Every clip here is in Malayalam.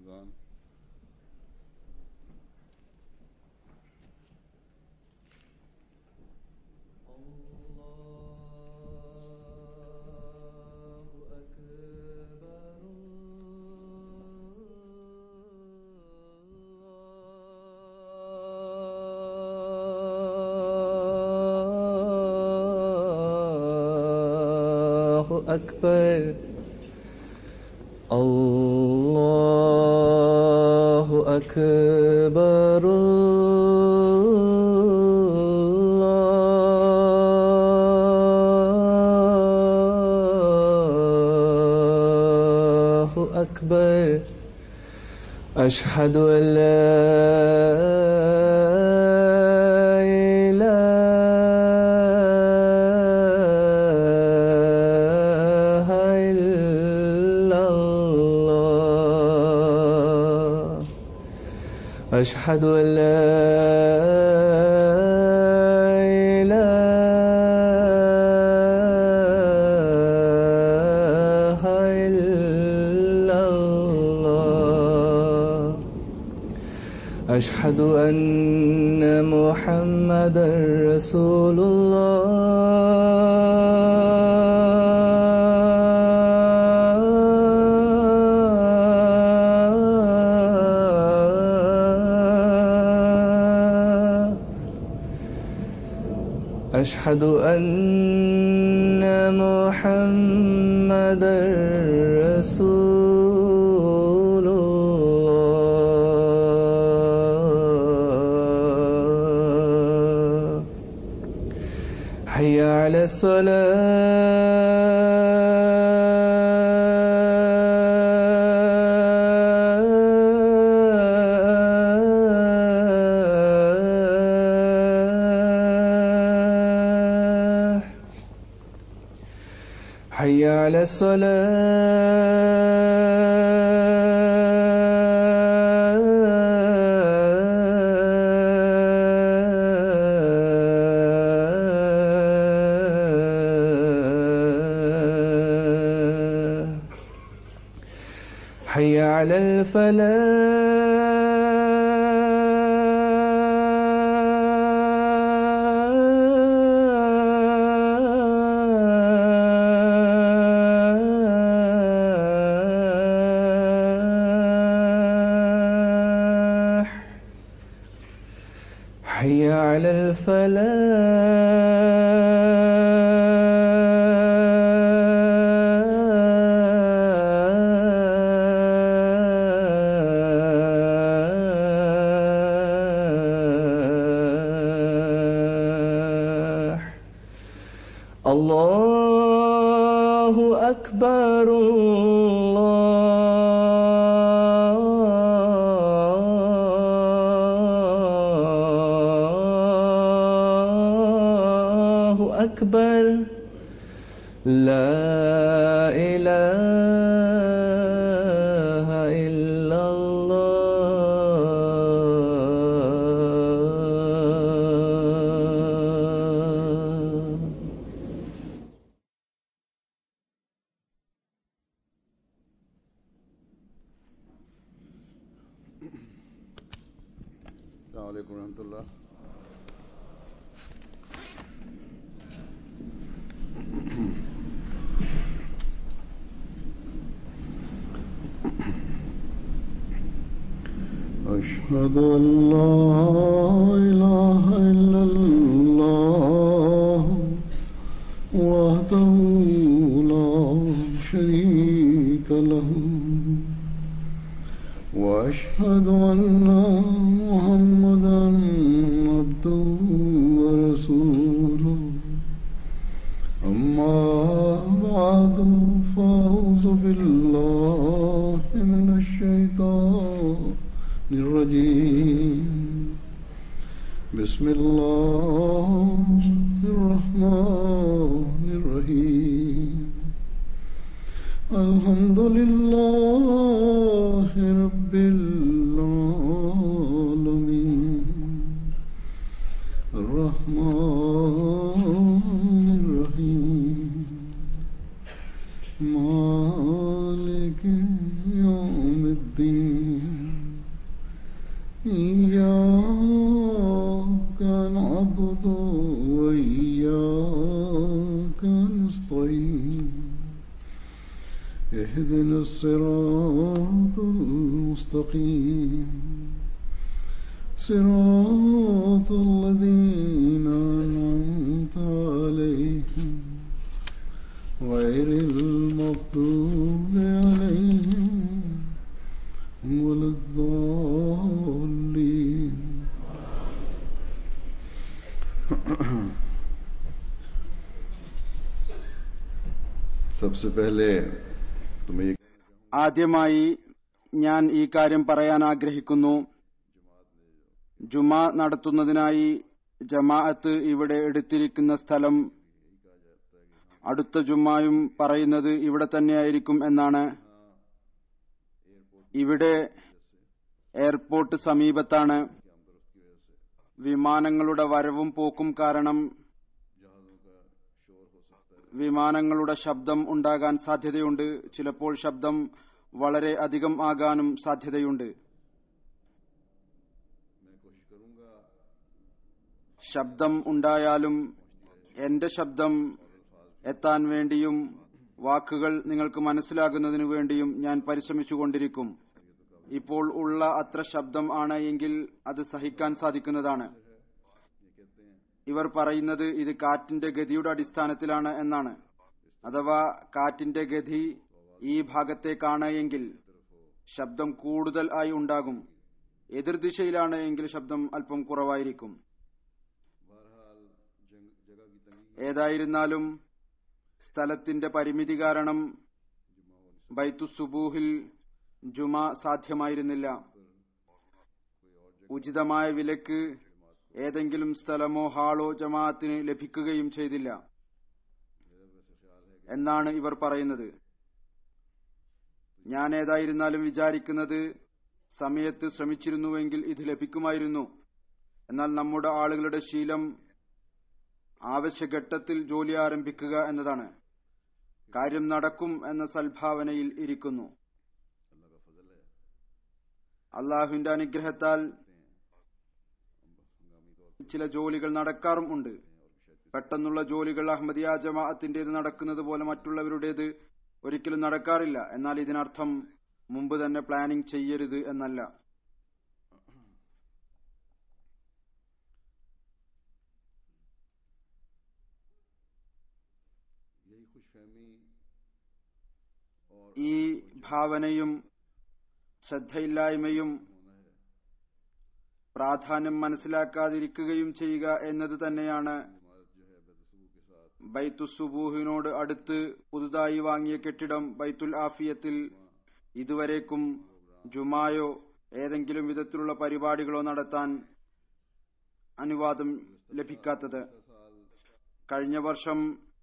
الأذان. أكبر الله أكبر الله أكبر أشهد أن لا أشهد أن لا إله إلا الله أشهد أن محمدا رسول أشهد أن محمدا رسول الله حي على حي على الصلاة حي على الفلاح حي على الفلاح الله أكبر الله أكبر لا إله إلا الله. السلام عليكم ورحمة الله. أشهد أن لا إله إلا الله وحده لا شريك له وأشهد أن محمدا عبده ورسوله أما بعد فأعوذ بالله من الشيطان الرجيم بسم الله الرحمن الرحيم الحمد لله رب العالمين الرحمن الرحيم مالك يوم الدين الصراط المستقيم صراط الذين أنعمت عليهم غير المغضوب عليهم ولا الضالين. सबसे पहले तुम्हें ആദ്യമായി ഞാൻ ഈ കാര്യം പറയാൻ ആഗ്രഹിക്കുന്നു. ജുമാ നടത്തുന്നതിനായി ജമാഅത്ത് ഇവിടെ എടുത്തിരിക്കുന്ന സ്ഥലം അടുത്ത ജുമായും പറയുന്നത് ഇവിടെ തന്നെയായിരിക്കും എന്നാണ്. ഇവിടെ എയർപോർട്ട് സമീപത്താണ്. വിമാനങ്ങളുടെ വരവും പോക്കും കാരണം വിമാനങ്ങളുടെ ശബ്ദം ഉണ്ടാകാൻ സാധ്യതയുണ്ട്. ചിലപ്പോൾ ശബ്ദം വളരെ അധികം ആകാനും സാധ്യതയുണ്ട്. ശബ്ദം ഉണ്ടായാലും എന്റെ ശബ്ദം എത്താൻ വേണ്ടിയും വാക്കുകൾ നിങ്ങൾക്ക് മനസ്സിലാകുന്നതിനു വേണ്ടിയും ഞാൻ പരിശ്രമിച്ചുകൊണ്ടിരിക്കും. ഇപ്പോൾ ഉള്ള അത്ര ശബ്ദം ആണ് എങ്കിൽ അത് സഹിക്കാൻ സാധിക്കുന്നതാണ്. ഇവർ പറയുന്നത് ഇത് കാറ്റിന്റെ ഗതിയുടെ അടിസ്ഥാനത്തിലാണ് എന്നാണ്. അഥവാ കാറ്റിന്റെ ഗതി ഈ ഭാഗത്തേക്കാണ് എങ്കിൽ ശബ്ദം കൂടുതൽ ആയി ഉണ്ടാകും. എതിർദിശയിലാണ് എങ്കിൽ ശബ്ദം അല്പം കുറവായിരിക്കും. ഏതായിരുന്നാലും സ്ഥലത്തിന്റെ പരിമിതി കാരണം ബൈത്തുസുബൂഹിൽ ജുമാ സാധ്യമായിരുന്നില്ല. ഉചിതമായ വിലക്ക് ഏതെങ്കിലും സ്ഥലമോ ഹാളോ ജമാഅത്തിന് ലഭിക്കുകയും ചെയ്തില്ല എന്നാണ് ഇവർ പറയുന്നത്. ഞാൻ ഏതായിരുന്നാലും വിചാരിക്കുന്നത് സമയത്ത് ശ്രമിച്ചിരുന്നുവെങ്കിൽ ഇത് ലഭിക്കുമായിരുന്നു. എന്നാൽ നമ്മുടെ ആളുകളുടെ ശീലം ആവശ്യഘട്ടത്തിൽ ജോലി ആരംഭിക്കുക എന്നതാണ്. കാര്യം നടക്കും എന്ന സൽഭാവനയിൽ ഇരിക്കുന്നു. അള്ളാഹുവിന്റെ അനുഗ്രഹത്താൽ ചില ജോലികൾ നടക്കാറും ഉണ്ട്. പെട്ടെന്നുള്ള ജോലികൾ അഹമ്മദിയ ജമാഅത്തിന്റേത് നടക്കുന്നത് പോലെ മറ്റുള്ളവരുടേത് ഒരിക്കലും നടക്കാറില്ല. എന്നാൽ ഇതിനർത്ഥം മുമ്പ് തന്നെ പ്ലാനിംഗ് ചെയ്യരുത് എന്നല്ല. ഈ ഭാവനയും ശ്രദ്ധയില്ലായ്മയും പ്രാധാന്യം മനസ്സിലാക്കാതിരിക്കുകയും ചെയ്യുക എന്നത് തന്നെയാണ് ബൈത്തുസുബൂഹിനോട് അടുത്ത് പുതുതായി വാങ്ങിയ കെട്ടിടം ബൈത്തുൽ ആഫിയത്തിൽ ഇതുവരേക്കും ജുമായോ ഏതെങ്കിലും വിധത്തിലുള്ള പരിപാടികളോ നടത്താൻ അനുവാദം ലഭിക്കാത്തത്. കഴിഞ്ഞ വർഷം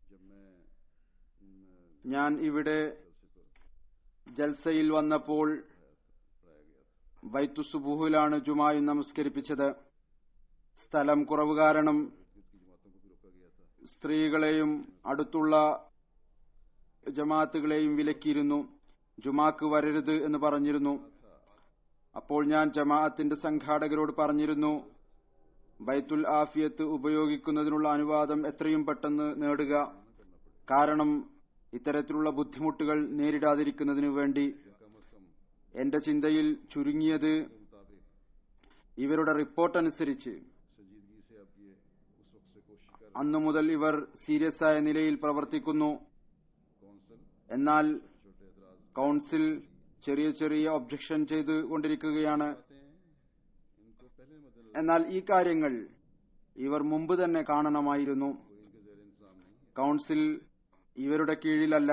ഞാൻ ഇവിടെ ജൽസയിൽ വന്നപ്പോൾ ബൈത്തുസുബൂഹിലാണ് ജുമായും നമസ്കരിപ്പിച്ചത്. സ്ഥലം കുറവ് കാരണം സ്ത്രീകളെയും അടുത്തുള്ള ജമാഅത്തുകളെയും വിലക്കിയിരുന്നു. ജുമാക്ക് വരരുത് എന്ന് പറഞ്ഞിരുന്നു. അപ്പോൾ ഞാൻ ജമാഅത്തിന്റെ സംഘാടകരോട് പറഞ്ഞിരുന്നു, ബൈത്തുൽ ആഫിയത്ത് ഉപയോഗിക്കുന്നതിനുള്ള അനുവാദം എത്രയും പെട്ടെന്ന് നേടുക. കാരണം ഇത്തരത്തിലുള്ള ബുദ്ധിമുട്ടുകൾ നേരിടാതിരിക്കുന്നതിനു വേണ്ടി. എന്റെ ചിന്തയിൽ ചുരുങ്ങിയത് ഇവരുടെ റിപ്പോർട്ട് അനുസരിച്ച് അന്നു മുതൽ ഇവർ സീരിയസ് ആയ നിലയിൽ പ്രവർത്തിക്കുന്നു. എന്നാൽ കൌൺസിൽ ചെറിയ ചെറിയ ഒബ്ജക്ഷൻ ചെയ്തുകൊണ്ടിരിക്കുകയാണ്. എന്നാൽ ഈ കാര്യങ്ങൾ ഇവർ മുമ്പ് തന്നെ കാണണമായിരുന്നു. കൌൺസിൽ ഇവരുടെ കീഴിലല്ല.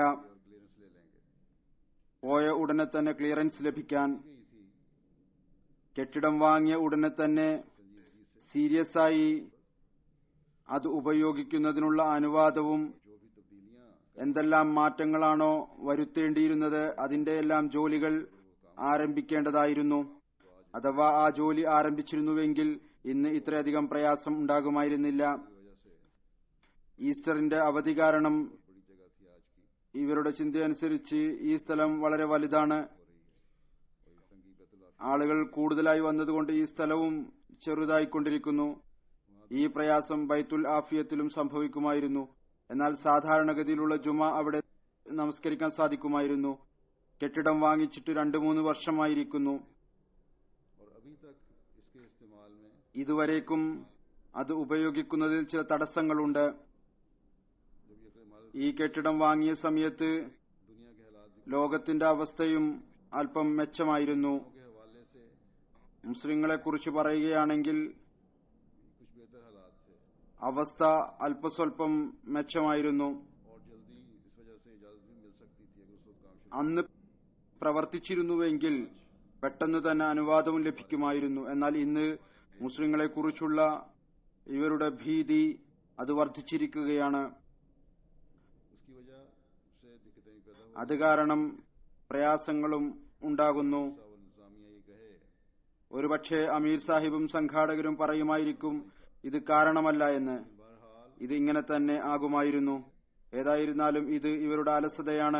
പോയ ഉടനെ തന്നെ ക്ലിയറൻസ് ലഭിക്കാൻ, കെട്ടിടം വാങ്ങിയ ഉടനെ തന്നെ സീരിയസ് ആയി അത് ഉപയോഗിക്കുന്നതിനുള്ള അനുവാദവും എന്തെല്ലാം മാറ്റങ്ങളാണോ വരുത്തേണ്ടിയിരുന്നത് അതിന്റെയെല്ലാം ജോലികൾ ആരംഭിക്കേണ്ടതായിരുന്നു. അഥവാ ആ ജോലി ആരംഭിച്ചിരുന്നുവെങ്കിൽ ഇന്ന് ഇത്രയധികം പ്രയാസം ഉണ്ടാകുമായിരുന്നില്ല. ഈസ്റ്ററിന്റെ അവധി കാരണം ഇവരുടെ ചിന്തയനുസരിച്ച് ഈ സ്ഥലം വളരെ വലുതാണ്. ആളുകൾ കൂടുതലായി വന്നതുകൊണ്ട് ഈ സ്ഥലവും ചെറുതായിക്കൊണ്ടിരിക്കുന്നു. ഈ പ്രയാസം ബൈത്തുൽ ആഫിയത്തിലും സംഭവിക്കുമായിരുന്നു. എന്നാൽ സാധാരണഗതിയിലുള്ള ജുമ അവിടെ നമസ്കരിക്കാൻ സാധിക്കുമായിരുന്നു. കെട്ടിടം വാങ്ങിച്ചിട്ട് 2-3 വർഷമായിരിക്കുന്നു. और अभी तक इसके इस्तेमाल में ഇതുവരേക്കും അത് ഉപയോഗിക്കുന്നതിൽ ചില തടസ്സങ്ങളുണ്ട്. जब ये इमारत ഈ കെട്ടിടം വാങ്ങിയ സമയത്ത് दुनिया के हालात ലോകത്തിന്റെ അവസ്ഥയും അല്പം മെച്ചമായിരുന്നു. के हवाले से മുസ്ലിങ്ങളെ കുറിച്ച് പറയുകയാണെങ്കിൽ कुछ बेहतर हालात थे അവസ്ഥ അല്പസ്വല്പം മെച്ചമായിരുന്നു. और जल्दी इस वजह से इजाजत भी मिल सकती थी अगर उस वक्त काम शुरू അന്ന് പ്രവർത്തിച്ചിരുന്നുവെങ്കിൽ പെട്ടെന്ന് തന്നെ അനുവാദവും ലഭിക്കുമായിരുന്നു. എന്നാൽ ഇന്ന് മുസ്ലിങ്ങളെ കുറിച്ചുള്ള ഇവരുടെ ഭീതി അത് വർദ്ധിച്ചിരിക്കുകയാണ്. उसकी वजह से दिक्कतें भी पैदा അത് കാരണം പ്രയാസങ്ങളും ഉണ്ടാകുന്നു. हुआ और इंतजामिया ये कहे ഒരുപക്ഷെ അമീർ സാഹിബും സംഘാടകരും പറയുമായിരിക്കും ഇത് കാരണമല്ല എന്ന്. बहरहाल ഇത് ഇങ്ങനെ തന്നെ ആകുമായിരുന്നു. ഏതായിരുന്നാലും ഇത് ഇവരുടെ അലസതയാണ്.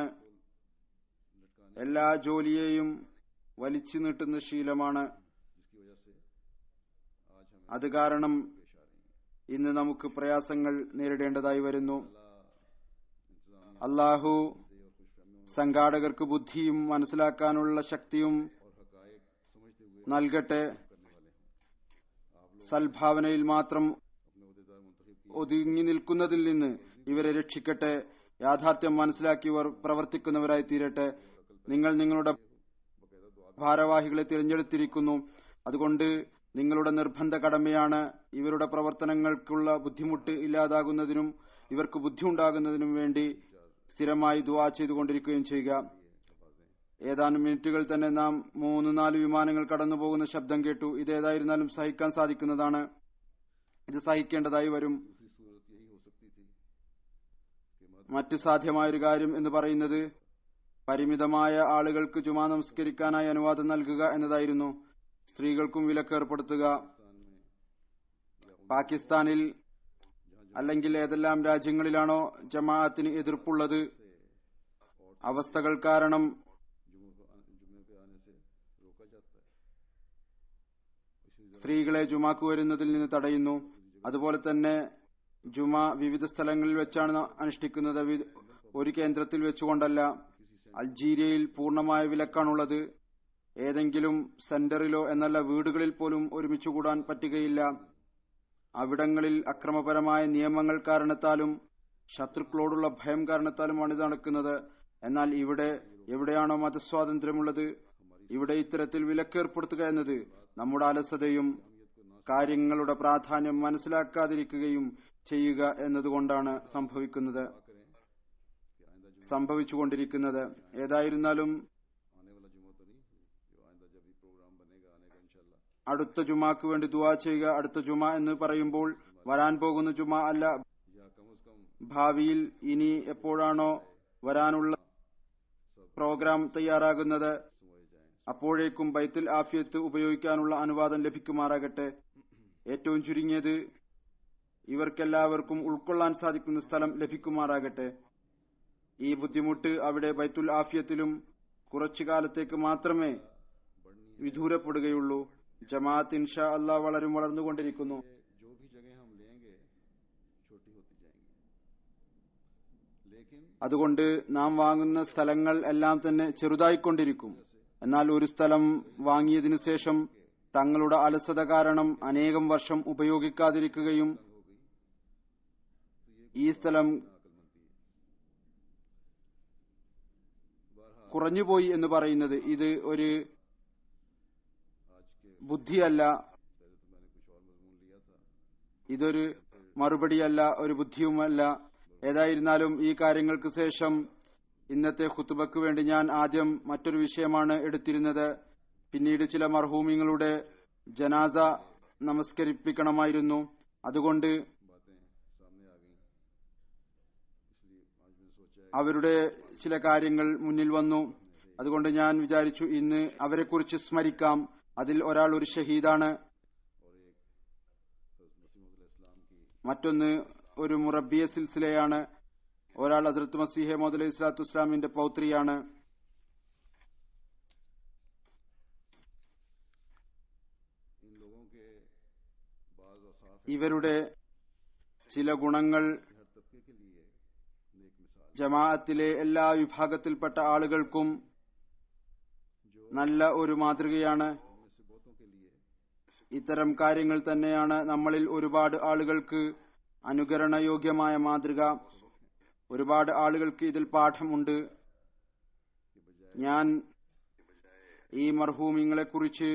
എല്ലാ ജോലിയെയും വലിച്ചു നീട്ടുന്ന ശീലമാണ്. जिसकी वजह से आज हमें അത് കാരണം पेश आ रही है ഇന്ന് നമുക്ക് പ്രയാസങ്ങൾ നേരിടേണ്ടതായി വരുന്നു. इंतजामिया അള്ളാഹു और खुशफहमी സംഘാടകർക്ക് ബുദ്ധിയും മനസ്സിലാക്കാനുള്ള ശക്തിയും और हकायक समझते हुए നൽകട്ടെ. करने वाले हों आप लोग സൽഭാവനയിൽ മാത്രം अपने उहदेदार मुंतखब किए ഒതുങ്ങി നിൽക്കുന്നതിൽ നിന്ന് ഇവരെ രക്ഷിക്കട്ടെ. യാഥാർത്ഥ്യം മനസ്സിലാക്കി ഇവർ പ്രവർത്തിക്കുന്നവരായി തീരട്ടെ. നിങ്ങൾ നിങ്ങളുടെ बाकायदा दुआ ഭാരവാഹികളെ തിരഞ്ഞെടുത്തിരിക്കുന്നു. അതുകൊണ്ട് നിങ്ങളുടെ നിർബന്ധ കടമയാണ് ഇവരുടെ പ്രവർത്തനങ്ങൾക്കുള്ള ബുദ്ധിമുട്ട് ഇല്ലാതാകുന്നതിനും ഇവർക്ക് ബുദ്ധി ഉണ്ടാകുന്നതിനും വേണ്ടി സ്ഥിരമായി ദുആ ചെയ്തുകൊണ്ടിരിക്കുകയും ചെയ്യുക. ഏതാനും മിനിറ്റുകൾ തന്നെ നാം 3-4 വിമാനങ്ങൾ കടന്നുപോകുന്ന ശബ്ദം കേട്ടു. ഇതേതായിരുന്നാലും സഹിക്കാൻ സാധിക്കുന്നതാണ്. ഇത് സഹിക്കേണ്ടതായി വരും. दूसरी सूरत यही हो सकती थी कि മറ്റ് സാധ്യമായൊരു കാര്യം എന്ന് പറയുന്നത് പരിമിതമായ ആളുകൾക്ക് ജുമാ നമസ്കരിക്കാനായി അനുവാദം നൽകുക എന്നതായിരുന്നു. സ്ത്രീകൾക്കും വിലക്കേർപ്പെടുത്തുക. പാകിസ്ഥാനിൽ അല്ലെങ്കിൽ ഏതെല്ലാം രാജ്യങ്ങളിലാണോ ജമാഅത്തിന് എതിർപ്പുള്ളത്, അവസ്ഥകൾ കാരണം जुमे पे आने से रोका जाता है സ്ത്രീകളെ ജുമാക്ക് വരുന്നതിൽ നിന്ന് തടയുന്നു. അതുപോലെ തന്നെ ജുമാ വിവിധ സ്ഥലങ്ങളിൽ വെച്ചാണ് അനുഷ്ഠിക്കുന്നത്, ഒരു കേന്ദ്രത്തിൽ വെച്ചുകൊണ്ടല്ല. അൾജീരിയയിൽ പൂർണ്ണമായ വിലക്കാണുള്ളത്. ഏതെങ്കിലും സെന്ററിലോ എന്നല്ല വീടുകളിൽ പോലും ഒരുമിച്ച് കൂടാൻ പറ്റുകയില്ല. അവിടങ്ങളിൽ അക്രമപരമായ നിയമങ്ങൾ കാരണത്താലും ശത്രുക്കളോടുള്ള ഭയം കാരണത്താലുമാണ് ഇത് നടക്കുന്നത്. എന്നാൽ ഇവിടെ എവിടെയാണോ മതസ്വാതന്ത്ര്യമുള്ളത് ഇവിടെ ഇത്തരത്തിൽ വിലക്കേർപ്പെടുത്തുക എന്നത് നമ്മുടെ അലസതയും കാര്യങ്ങളുടെ പ്രാധാന്യം മനസ്സിലാക്കാതിരിക്കുകയും ചെയ്യുക എന്നതുകൊണ്ടാണ് സംഭവിച്ചുകൊണ്ടിരിക്കുന്നത്. ഏതായിരുന്നാലും आने वाला जुमा तो नहीं, जो आइंदा जब भी प्रोग्राम बनेगा आने का इंशाल्लाह അടുത്ത ജുമാക്ക് വേണ്ടി ദുആ ചെയ്യുക. അടുത്ത ജുമ എന്ന് പറയുമ്പോൾ വരാൻ പോകുന്ന ജുമ അല്ല, या कम से कम ഭാവിയിൽ ഇനി എപ്പോഴാണോ വരാനുള്ള പ്രോഗ്രാം തയ്യാറാകുന്നത് सुबह जाएं അപ്പോഴേക്കും ബൈത്തുൽ ആഫിയത്ത് ഉപയോഗിക്കാനുള്ള അനുവാദം ലഭിക്കുമാറാകട്ടെ. ഏറ്റവും ചുരുങ്ങിയത് ഇവർക്കെല്ലാവർക്കും ഉൾക്കൊള്ളാൻ സാധിക്കുന്ന സ്ഥലം ലഭിക്കുമാറാകട്ടെ. ഈ ബുദ്ധിമുട്ട് അവിടെ ബൈത്തുൽ ആഫിയത്തിലും കുറച്ചു കാലത്തേക്ക് മാത്രമേ വിദൂരപ്പെടുകയുള്ളൂ. ജമാഅത്ത് ഇൻഷാ അല്ലാഹ് വളർന്നുകൊണ്ടിരിക്കുന്നു. जो भी जगह हम लेंगे छोटी होती जाएंगी, लेकिन അതുകൊണ്ട് നാം വാങ്ങുന്ന സ്ഥലങ്ങൾ എല്ലാം തന്നെ ചെറുതായിക്കൊണ്ടിരിക്കും. എന്നാൽ ഒരു സ്ഥലം വാങ്ങിയതിനു ശേഷം തങ്ങളുടെ അലസത കാരണം അനേകം വർഷം ഉപയോഗിക്കാതിരിക്കുകയും ഈ സ്ഥലം കുറഞ്ഞുപോയി എന്ന് പറയുന്നത് ഇത് ഒരു आज के ബുദ്ധിയല്ല, पहले तो मैंने कुछ और मजमून लिया था, ഇതൊരു മറുപടിയല്ല, ഒരു ബുദ്ധിയുമല്ല. ഏതായിരുന്നാലും ഈ കാര്യങ്ങൾക്ക് ശേഷം ഇന്നത്തെ ഖുത്ബയ്ക്ക് വേണ്ടി ഞാൻ ആദ്യം മറ്റൊരു വിഷയമാണ് എടുത്തിരുന്നത്. പിന്നീട് ചില മർഹൂമിങ്ങളുടെ ജനാസ നമസ്കരിപ്പിക്കണമായിരുന്നു. അതുകൊണ്ട് बातें सामने आ गई, इसलिए आज मैंने सोचा है അവരുടെ ചില കാര്യങ്ങൾ മുന്നിൽ വന്നു. അതുകൊണ്ട് ഞാൻ വിചാരിച്ചു ഇന്ന് അവരെക്കുറിച്ച് സ്മരിക്കാം. അതിൽ ഒരാൾ ഒരു ഷഹീദാണ്, और एक मसीह इस्लाम की മറ്റൊന്ന് ഒരു മുറബിയ സിൽസിലയാണ്, ഒരാൾ ഹസ്രത്ത് മസീഹ് മൗദ് അലൈഹി സ്വലാത്തു വസ്സലാമിന്റെ പൗത്രിയാണ്. इन लोगों के बाज औसाफ ഇവരുടെ ചില ഗുണങ്ങൾ हर तबके के लिए नेक मिसाल ജമാഅത്തിലെ എല്ലാ വിഭാഗത്തിൽപ്പെട്ട ആളുകൾക്കും നല്ല ഒരു മാതൃകയാണ്. ഇത്തരം കാര്യങ്ങൾ തന്നെയാണ് നമ്മളിൽ ഒരുപാട് ആളുകൾക്ക് അനുകരണയോഗ്യമായ മാതൃക. ഒരുപാട് ആളുകൾക്ക് ഇതിൽ പാഠമുണ്ട്. ഞാൻ ഈ മർഹൂമിങ്ങളെക്കുറിച്ച്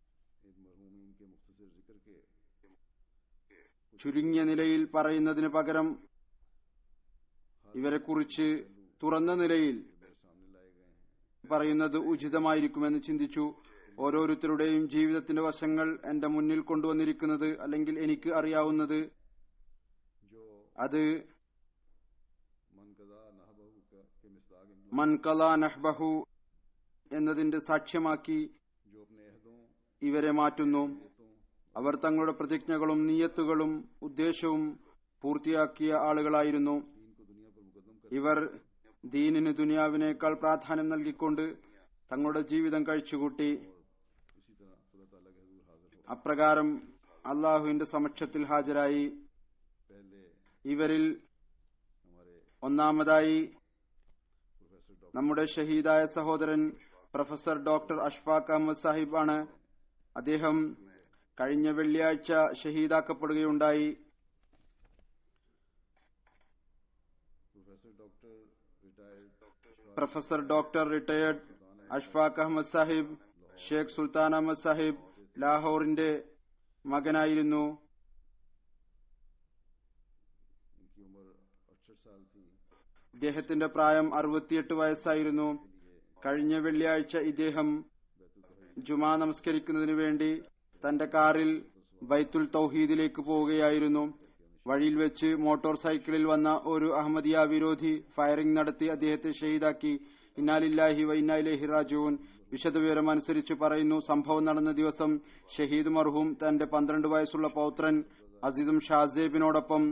ചുരുങ്ങിയ നിലയിൽ പറയുന്നതിന് പകരം ഇവരെക്കുറിച്ച് തുറന്ന നിലയിൽ പറയുന്നത് ഉചിതമായിരിക്കുമെന്ന് ചിന്തിച്ചു. ഓരോരുത്തരുടെയും ജീവിതത്തിന്റെ വശങ്ങൾ എന്റെ മുന്നിൽ കൊണ്ടുവന്നിരിക്കുന്നത്, അല്ലെങ്കിൽ എനിക്ക് അറിയാവുന്നത്, അത് മൻകല നഹ്ബഹു എന്നതിന്റെ സാക്ഷ്യമാക്കി ഇവരെ മാറ്റുന്നു. അവർ തങ്ങളുടെ പ്രതിജ്ഞകളും നിയ്യത്തുകളും ഉദ്ദേശവും പൂർത്തിയാക്കിയ ആളുകളായിരുന്നു. ഇവർ ദീനിന് ദുനിയാവിനേക്കാൾ പ്രാധാന്യം നൽകിക്കൊണ്ട് തങ്ങളുടെ ജീവിതം കഴിച്ചുകൂട്ടി. അപ്രകാരം അള്ളാഹുവിന്റെ സമക്ഷത്തിൽ ഹാജരായി. ഇവരിൽ ഒന്നാമതായി നമ്മുടെ ഷഹീദായ സഹോദരൻ പ്രൊഫസർ ഡോക്ടർ അഷ്ഫാഖ് അഹമ്മദ് സാഹിബ് ആണ്. അദ്ദേഹം കഴിഞ്ഞ വെള്ളിയാഴ്ച ഷഹീദാക്കപ്പെടുകയുണ്ടായി. Professor doctor retired Ashfaq Ahmad Sahib Sheikh Sultan Ahmad Sahib ലാഹോറിന്റെ മകനായിരുന്നു. ഇദ്ദേഹത്തിന്റെ പ്രായം 68 വയസ്സായിരുന്നു. കഴിഞ്ഞ വെള്ളിയാഴ്ച ഇദ്ദേഹം ജുമാ നമസ്കരിക്കുന്നതിനു വേണ്ടി തന്റെ കാറിൽ ബൈത്തുൽ തൗഹീദിലേക്ക് പോവുകയായിരുന്നു. വഴിയിൽ വെച്ച് മോട്ടോർ സൈക്കിളിൽ വന്ന ഒരു അഹമ്മദിയ വിരോധി ഫയറിംഗ് നടത്തി അദ്ദേഹത്തെ ഷഹീദാക്കി. ഇന്നാലില്ലാഹി വ ഇന്നാ ഇലൈഹി റാജിഊൻ. വിശദവിവരം അനുസരിച്ച് പറയുന്നു, സംഭവം നടന്ന ദിവസം ഷഹീദ് മർഹൂം തന്റെ 12 വയസ്സുള്ള പൗത്രൻ അസീദും ഷാസേബിനോടൊപ്പം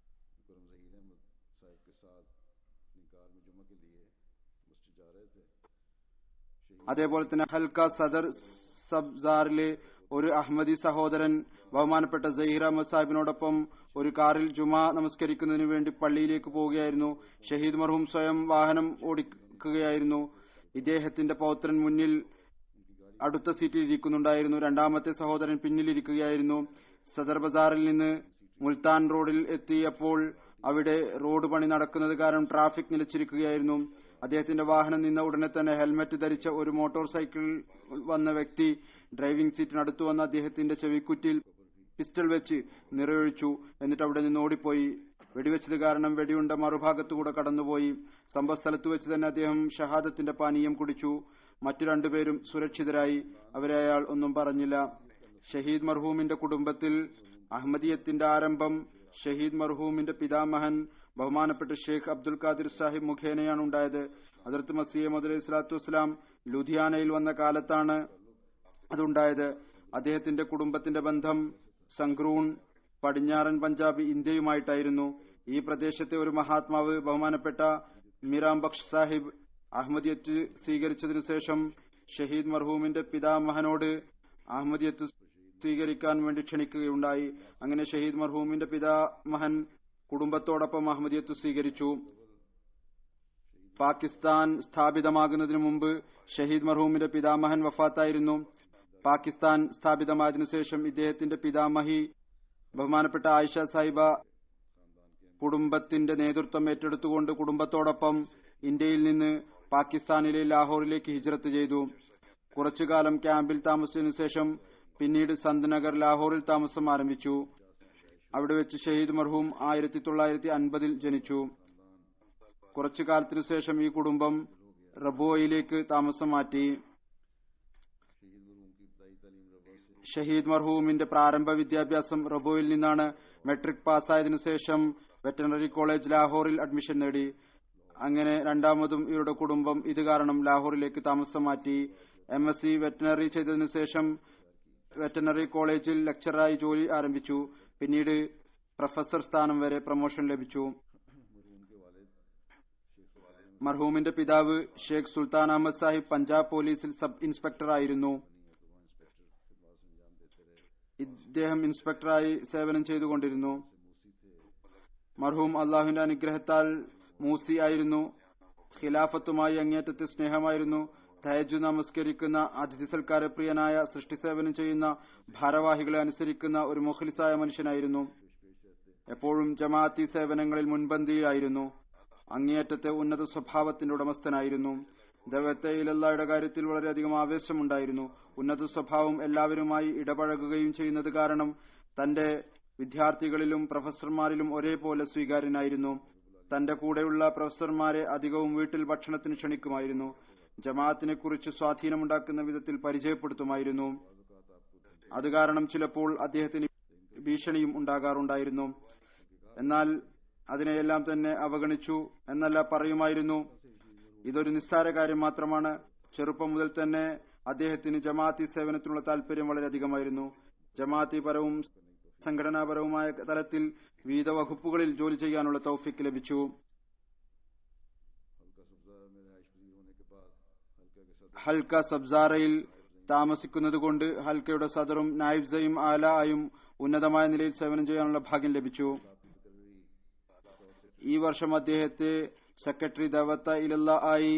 അതേപോലെ തന്നെ ഹൽക്ക സദർ സബ്സാറിലെ ഒരു അഹമ്മദി സഹോദരൻ ബഹുമാനപ്പെട്ട സഹീർ അഹമ്മദ് സാഹിബിനോടൊപ്പം ഒരു കാറിൽ ജുമാ നമസ്കരിക്കുന്നതിനു വേണ്ടി പള്ളിയിലേക്ക് പോവുകയായിരുന്നു. ഷഹീദ് മർഹൂം സ്വയം വാഹനം ഓടിക്കുകയായിരുന്നു. ഇദ്ദേഹത്തിന്റെ പൗത്രൻ മുന്നിൽ അടുത്ത സീറ്റിൽ ഇരിക്കുന്നുണ്ടായിരുന്നു. രണ്ടാമത്തെ സഹോദരൻ പിന്നിലിരിക്കുകയായിരുന്നു. സദർ ബസാറിൽ നിന്ന് മുൽത്താൻ റോഡിൽ എത്തിയപ്പോൾ അവിടെ റോഡ് പണി നടക്കുന്നത് കാരണം ട്രാഫിക് നിലച്ചിരിക്കുകയായിരുന്നു. അദ്ദേഹത്തിന്റെ വാഹനം നിന്ന ഉടനെ തന്നെ ഹെൽമറ്റ് ധരിച്ച ഒരു മോട്ടോർ സൈക്കിളിൽ വന്ന വ്യക്തി ഡ്രൈവിംഗ് സീറ്റിനടുത്തു വന്ന് അദ്ദേഹത്തിന്റെ ചെവിക്കുറ്റിൽ പിസ്റ്റൾ വെച്ച് നിറയൊഴിച്ചു. എന്നിട്ട് അവിടെ നിന്ന് ഓടിപ്പോയി. വെടിവെച്ചത് കാരണം വെടിയുണ്ട മറുഭാഗത്തുകൂടെ കടന്നുപോയി. സംഭവസ്ഥലത്ത് വെച്ച് തന്നെ അദ്ദേഹം ഷഹാദത്തിന്റെ പാനീയം കുടിച്ചു. മറ്റു രണ്ടുപേരും സുരക്ഷിതരായി. അവരെ അയാൾ ഒന്നും പറഞ്ഞില്ല. ഷഹീദ് മർഹൂമിന്റെ കുടുംബത്തിൽ അഹമ്മദിയത്തിന്റെ ആരംഭം ഷഹീദ് മർഹൂമിന്റെ പിതാമഹൻ ബഹുമാനപ്പെട്ട ഷെയ്ഖ് അബ്ദുൽ ഖാദിർ സാഹിബ് മുഖേനയാണ് ഉണ്ടായത്. ഹദ്റത്ത് മസീഹ് മൗഊദ് അലൈഹി സ്വലാത്തു വസ്സലാം ലുധിയാനയിൽ വന്ന കാലത്താണ് അതുണ്ടായത്. അദ്ദേഹത്തിന്റെ കുടുംബത്തിന്റെ ബന്ധം സംഗ്രൂൺ, പടിഞ്ഞാറൻ പഞ്ചാബ്, ഇന്ത്യയുമായിട്ടായിരുന്നു. ഈ പ്രദേശത്തെ ഒരു മഹാത്മാവ് ബഹുമാനപ്പെട്ട മീറാം ബക്ഷ് സാഹിബ് അഹമ്മദിയത്ത് സ്വീകരിച്ചതിനു ശേഷം ഷഹീദ് മർഹൂമിന്റെ പിതാമഹനോട് അഹമ്മദിയത്ത് സ്വീകരിക്കാൻ വേണ്ടി ക്ഷണിക്കുകയുണ്ടായി. അങ്ങനെ ഷഹീദ് മർഹൂമിന്റെ പിതാമഹൻ കുടുംബത്തോടൊപ്പം അഹമ്മദിയത്ത് സ്വീകരിച്ചു. പാകിസ്ഥാൻ സ്ഥാപിതമാകുന്നതിനു മുമ്പ് ഷഹീദ് മർഹൂമിന്റെ പിതാമഹൻ വഫാത്തായിരുന്നു. പാകിസ്ഥാൻ സ്ഥാപിതമായതിനു ശേഷം ഇദ്ദേഹത്തിന്റെ പിതാമഹി ബഹുമാനപ്പെട്ട ആയിഷ സാഹിബ കുടുംബത്തിന്റെ നേതൃത്വം ഏറ്റെടുത്തുകൊണ്ട് കുടുംബത്തോടൊപ്പം ഇന്ത്യയിൽ നിന്ന് പാകിസ്ഥാനിലെ ലാഹോറിലേക്ക് ഹിജ്റത്ത് ചെയ്തു. കുറച്ചുകാലം ക്യാമ്പിൽ താമസിച്ചതിനു ശേഷം പിന്നീട് സന്ത് നഗർ ലാഹോറിൽ താമസം ആരംഭിച്ചു. അവിടെ വെച്ച് ഷഹീദ് മർഹൂം 1950 ജനിച്ചു. കുറച്ചു കാലത്തിനു ശേഷം ഈ കുടുംബം റബോയിലേക്ക് താമസം മാറ്റി. ഷഹീദ് മർഹൂമിന്റെ പ്രാരംഭ വിദ്യാഭ്യാസം റബോയിൽ നിന്നാണ്. മെട്രിക് പാസ്സായതിനു ശേഷം വെറ്ററിനറി കോളേജ് ലാഹോറിൽ അഡ്മിഷൻ നേടി. അങ്ങനെ രണ്ടാമതും ഇവരുടെ കുടുംബം ഇത് കാരണം ലാഹോറിലേക്ക് താമസം മാറ്റി. MSc വെറ്ററിനറി ചെയ്തതിനു ശേഷം വെറ്ററിനറി കോളേജിൽ ലെക്ചറായി ജോലി ആരംഭിച്ചു. പിന്നീട് പ്രൊഫസർ സ്ഥാനം വരെ പ്രമോഷൻ ലഭിച്ചു. മർഹൂമിന്റെ പിതാവ് ഷേഖ് സുൽത്താൻ അഹമ്മദ് സാഹിബ് പഞ്ചാബ് പോലീസിൽ സബ് ഇൻസ്പെക്ടർ ആയിരുന്നു. ഇദ്ദേഹം ഇൻസ്പെക്ടറായി സേവനം ചെയ്തുകൊണ്ടിരുന്നു. മർഹൂം അള്ളാഹുവിന്റെ അനുഗ്രഹത്താൽ മൂസി ആയിരുന്നു. ഖിലാഫത്തുമായി അങ്ങേറ്റത്തെ സ്നേഹമായിരുന്നു. തഹജ്ജുദ് നമസ്കരിക്കുന്ന, അതിഥി സൽക്കാര പ്രിയനായ, സൃഷ്ടിസേവനം ചെയ്യുന്ന, ഭാരവാഹികളെ അനുസരിക്കുന്ന ഒരു മുഖ്ലിസായ മനുഷ്യനായിരുന്നു. എപ്പോഴും ജമാഅത്തി സേവനങ്ങളിൽ മുൻപന്തിയിലായിരുന്നു. അങ്ങേയറ്റത്തെ ഉന്നത സ്വഭാവത്തിന്റെ ഉടമസ്ഥനായിരുന്നു. ദഅവത്തെ ഇലല്ലാഹയുടെ കാര്യത്തിൽ വളരെയധികം ആവേശമുണ്ടായിരുന്നു. ഉന്നത സ്വഭാവം, എല്ലാവരുമായി ഇടപഴകുകയും ചെയ്യുന്നത് കാരണം തന്റെ വിദ്യാർത്ഥികളിലും പ്രൊഫസർമാരിലും ഒരേപോലെ സ്വീകാര്യനായിരുന്നു. തന്റെ കൂടെയുള്ള പ്രൊഫസർമാരെ അധികവും വീട്ടിൽ ഭക്ഷണത്തിന് ക്ഷണിക്കുമായിരുന്നു. ജമാഅത്തിനെ കുറിച്ച് സ്വാധീനമുണ്ടാക്കുന്ന വിധത്തിൽ പരിചയപ്പെടുത്തുമായിരുന്നു. അത് കാരണം ചിലപ്പോൾ അദ്ദേഹത്തിന് ഭീഷണിയും ഉണ്ടാകാറുണ്ടായിരുന്നു. എന്നാൽ അതിനെയെല്ലാം തന്നെ അവഗണിച്ചു എന്നല്ല പറയുമായിരുന്നു, ഇതൊരു നിസ്സാര കാര്യം മാത്രമാണ്. ചെറുപ്പം മുതൽ തന്നെ അദ്ദേഹത്തിന് ജമാഅത്തി സേവനത്തിനുള്ള താല്പര്യം വളരെയധികമായിരുന്നു. ജമാഅത്തി പരവും സംഘടനാപരവുമായ തലത്തിൽ വിവിധ വകുപ്പുകളിൽ ജോലി ചെയ്യാനുള്ള തൗഫീക്ക് ലഭിച്ചു. ഹൽക്ക സബ്സാറയിൽ താമസിക്കുന്നതുകൊണ്ട് ഹൽക്കയുടെ സദറും നായിബ്സയും ആലായും ഉന്നതമായ നിലയിൽ സേവനം ചെയ്യാനുള്ള ഭാഗ്യം ലഭിച്ചു. ഈ വർഷം അദ്ദേഹത്തെ സെക്രട്ടറി ദഅവത്ത ഇലല്ലാഹ് ആയി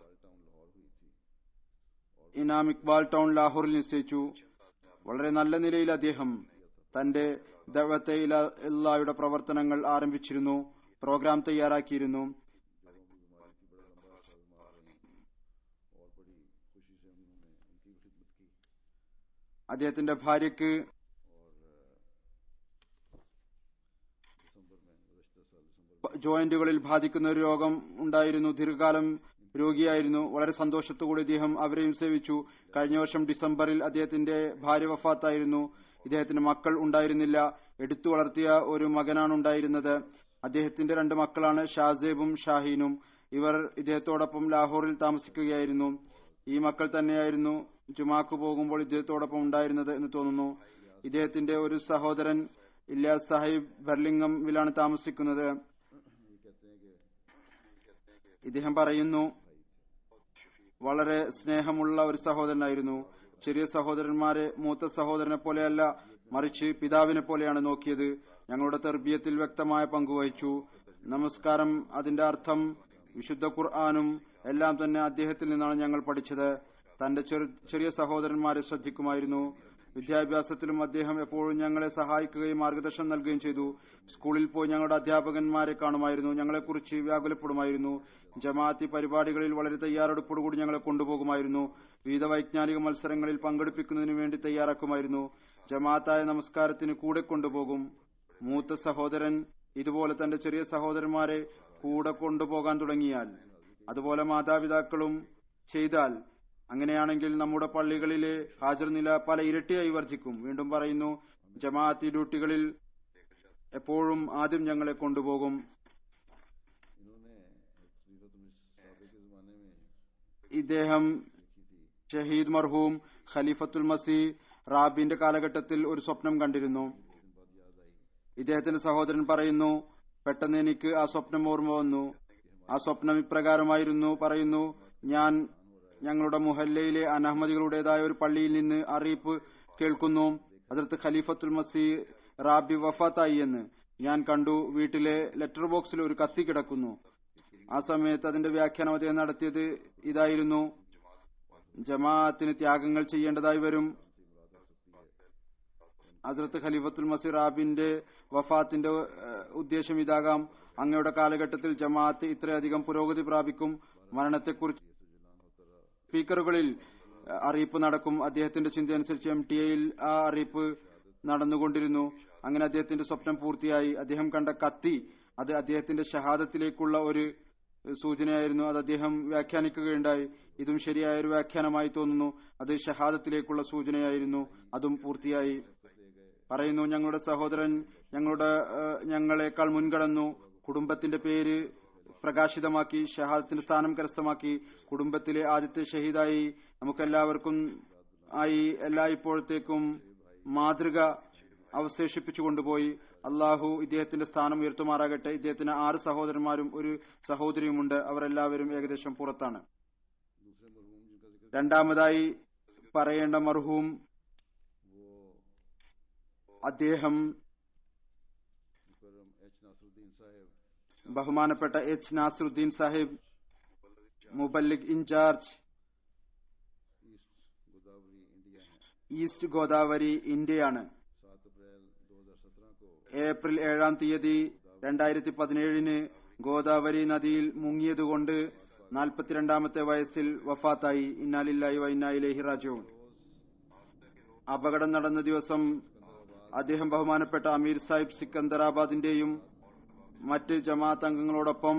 ഇനാം ഇക്ബാൽ ടൗൺ ലാഹോറിൽ നിശ്ചയിച്ചു. വളരെ നല്ല നിലയിൽ അദ്ദേഹം തന്റെ ദഅവത്തെ ഇലല്ലാഹയുടെ പ്രവർത്തനങ്ങൾ ആരംഭിച്ചിരുന്നു, പ്രോഗ്രാം തയ്യാറാക്കിയിരുന്നു. അദ്ദേഹത്തിന്റെ ഭാര്യയ്ക്ക് ജോയിന്റുകളിൽ ബാധിക്കുന്ന ഒരു രോഗം ഉണ്ടായിരുന്നു. ദീർഘകാലം രോഗിയായിരുന്നു. വളരെ സന്തോഷത്തോടെ ഇദ്ദേഹം അവരെയും സേവിച്ചു. കഴിഞ്ഞ വർഷം ഡിസംബറിൽ അദ്ദേഹത്തിന്റെ ഭാര്യ വഫാത്തായിരുന്നു. ഇദ്ദേഹത്തിന് മക്കൾ ഉണ്ടായിരുന്നില്ല. എടുത്തു വളർത്തിയ ഒരു മകനാണ് ഉണ്ടായിരുന്നത്. അദ്ദേഹത്തിന്റെ 2 മക്കളാണ് ഷാസേബും ഷാഹീനും. ഇവർ ഇദ്ദേഹത്തോടൊപ്പം ലാഹോറിൽ താമസിക്കുകയായിരുന്നു. ഈ മക്കൾ തന്നെയായിരുന്നു ജുമാക്ക് പോകുമ്പോൾ ഇദ്ദേഹത്തോടൊപ്പം ഉണ്ടായിരുന്നത് എന്ന് തോന്നുന്നു. ഇദ്ദേഹത്തിന്റെ ഒരു സഹോദരൻ ഇല്യാസ് സാഹിബ് ബെർലിംഗമിലാണ് താമസിക്കുന്നത്. ഇദ്ദേഹം പറയുന്നു, വളരെ സ്നേഹമുള്ള ഒരു സഹോദരനായിരുന്നു. ചെറിയ സഹോദരന്മാരെ മൂത്ത സഹോദരനെ പോലെയല്ല, മറിച്ച് പിതാവിനെ പോലെയാണ് നോക്കിയത്. ഞങ്ങളുടെ തർബിയത്തിൽ വ്യക്തമായ പങ്കുവഹിച്ചു. നമസ്കാരം, അതിന്റെ അർത്ഥം, വിശുദ്ധ ഖുർആനും എല്ലാം തന്നെ അദ്ദേഹത്തിൽ നിന്നാണ് ഞങ്ങൾ പഠിച്ചത്. തന്റെ ചെറിയ സഹോദരന്മാരെ ശ്രദ്ധിക്കുമായിരുന്നു. വിദ്യാഭ്യാസത്തിലും അദ്ദേഹം എപ്പോഴും ഞങ്ങളെ സഹായിക്കുകയും മാർഗദർശനം നൽകുകയും ചെയ്തു. സ്കൂളിൽ പോയി ഞങ്ങളുടെ അധ്യാപകന്മാരെ കാണുമായിരുന്നു. ഞങ്ങളെക്കുറിച്ച് വ്യാകുലപ്പെടുമായിരുന്നു. ജമാഅത്തി പരിപാടികളിൽ വളരെ തയ്യാറെടുപ്പോടുകൂടി ഞങ്ങളെ കൊണ്ടുപോകുമായിരുന്നു. വിവിധ വൈജ്ഞാനിക മത്സരങ്ങളിൽ പങ്കെടുപ്പിക്കുന്നതിനു വേണ്ടി തയ്യാറാക്കുമായിരുന്നു. ജമാഅത്തായ നമസ്കാരത്തിന് കൂടെ കൊണ്ടുപോകും. മൂത്ത സഹോദരൻ ഇതുപോലെ തന്റെ ചെറിയ സഹോദരന്മാരെ കൂടെ കൊണ്ടുപോകാൻ തുടങ്ങിയാൽ, അതുപോലെ മാതാപിതാക്കളും ചെയ്താൽ, അങ്ങനെയാണെങ്കിൽ നമ്മുടെ പള്ളികളിലെ ഹാജർ നില പല ഇരട്ടിയായി വർദ്ധിക്കും. വീണ്ടും പറയുന്നു, ജമാഅത്തി ഡ്യൂട്ടികളിൽ എപ്പോഴും ആദ്യം ഞങ്ങളെ കൊണ്ടുപോകും. ഇദ്ദേഹം ഷഹീദ് മർഹൂം ഖലീഫത്തുൽ മസീഹ് റാബിന്റെ കാലഘട്ടത്തിൽ ഒരു സ്വപ്നം കണ്ടിരുന്നു. ഇദ്ദേഹത്തിന്റെ സഹോദരൻ പറയുന്നു, പെട്ടെന്ന് എനിക്ക് ആ സ്വപ്നം ഓർമ്മ വന്നു. ആ സ്വപ്നം ഇപ്രകാരമായിരുന്നു. പറയുന്നു, ഞങ്ങളുടെ മുഹല്ലയിലെ അനഹമ്മദികളുടേതായ ഒരു പള്ളിയിൽ നിന്ന് അറിയിപ്പ് കേൾക്കുന്നു, ഹദ്റത്ത് ഖലീഫത്തുൽ മസീഹ് റാബി വഫാത്തായി എന്ന്. ഞാൻ കണ്ടു, വീട്ടിലെ ലെറ്റർ ബോക്സിൽ ഒരു കത്തി കിടക്കുന്നു. ആ സമയത്ത് അതിന്റെ വ്യാഖ്യാനം അദ്ദേഹം നടത്തിയത് ഇതായിരുന്നു: ജമാഅത്തിന് ത്യാഗങ്ങൾ ചെയ്യേണ്ടതായി വരും. ഹദ്റത്ത് ഖലീഫത്തുൽ മസീഹ് റാബിന്റെ വഫാത്തിന്റെ ഉദ്ദേശം ഇതാകാം: അങ്ങയുടെ കാലഘട്ടത്തിൽ ജമാഅത്ത് ഇത്രയധികം പുരോഗതി പ്രാപിക്കും. മരണത്തെക്കുറിച്ച് സ്പീക്കറുകളിൽ അറിയിപ്പ് നടക്കും. അദ്ദേഹത്തിന്റെ ചിന്തയനുസരിച്ച് MTA-യിൽ ആ അറിയിപ്പ് നടന്നുകൊണ്ടിരുന്നു. അങ്ങനെ അദ്ദേഹത്തിന്റെ സ്വപ്നം പൂർത്തിയായി. അദ്ദേഹം കണ്ട കത്തി, അത് അദ്ദേഹത്തിന്റെ ഷഹാദത്തിലേക്കുള്ള ഒരു സൂചനയായിരുന്നു. അത് അദ്ദേഹം വ്യാഖ്യാനിക്കുകയുണ്ടായി. ഇതും ശരിയായ ഒരു വ്യാഖ്യാനമായി തോന്നുന്നു. അത് ഷഹാദത്തിലേക്കുള്ള സൂചനയായിരുന്നു. അതും പൂർത്തിയായി. പറയുന്നു, ഞങ്ങളുടെ സഹോദരൻ ഞങ്ങളെക്കാൾ മുൻകടന്നു. കുടുംബത്തിന്റെ പേര് പ്രകാശിതമാക്കി, ഷഹാദത്തിന്റെ സ്ഥാനം കരസ്ഥമാക്കി. കുടുംബത്തിലെ ആദ്യത്തെ ഷഹീദായി നമുക്കെല്ലാവർക്കും ആയി ഇപ്പോഴത്തേക്കും മാതൃക അവശേഷിപ്പിച്ചു കൊണ്ടുപോയി. അള്ളാഹു ഇദ്ദേഹത്തിന്റെ സ്ഥാനം ഉയർത്തുമാറാകട്ടെ. ഇദ്ദേഹത്തിന് 6 സഹോദരന്മാരും ഒരു സഹോദരിയുമുണ്ട്. അവരെല്ലാവരും ഏകദേശം പുറത്താണ്. രണ്ടാമതായി പറയേണ്ട മർഹൂം, അദ്ദേഹം ബഹുമാനപ്പെട്ട H. നാസറുദ്ദീൻ സാഹിബ്, മുബല്ലിഗ് ഇൻചാർജ് ഈസ്റ്റ് ഗോദാവരി ഇന്ത്യയാണ്. 7 अप्रैल 2017 को ഏപ്രിൽ 7 തീയതി 2017 ഗോദാവരി നദിയിൽ മുങ്ങിയതുകൊണ്ട് 42 വയസ്സിൽ വഫാത്തായി. ഇന്നാ ലില്ലാഹി വ ഇന്നാ ഇലൈഹി റാജിഊൻ. അപകടം നടന്ന ദിവസം അദ്ദേഹം ബഹുമാനപ്പെട്ട അമീർ സാഹിബ് സിക്കന്ദരാബാദിന്റെയും മറ്റ് ജമാഅത്ത് അംഗങ്ങളോടൊപ്പം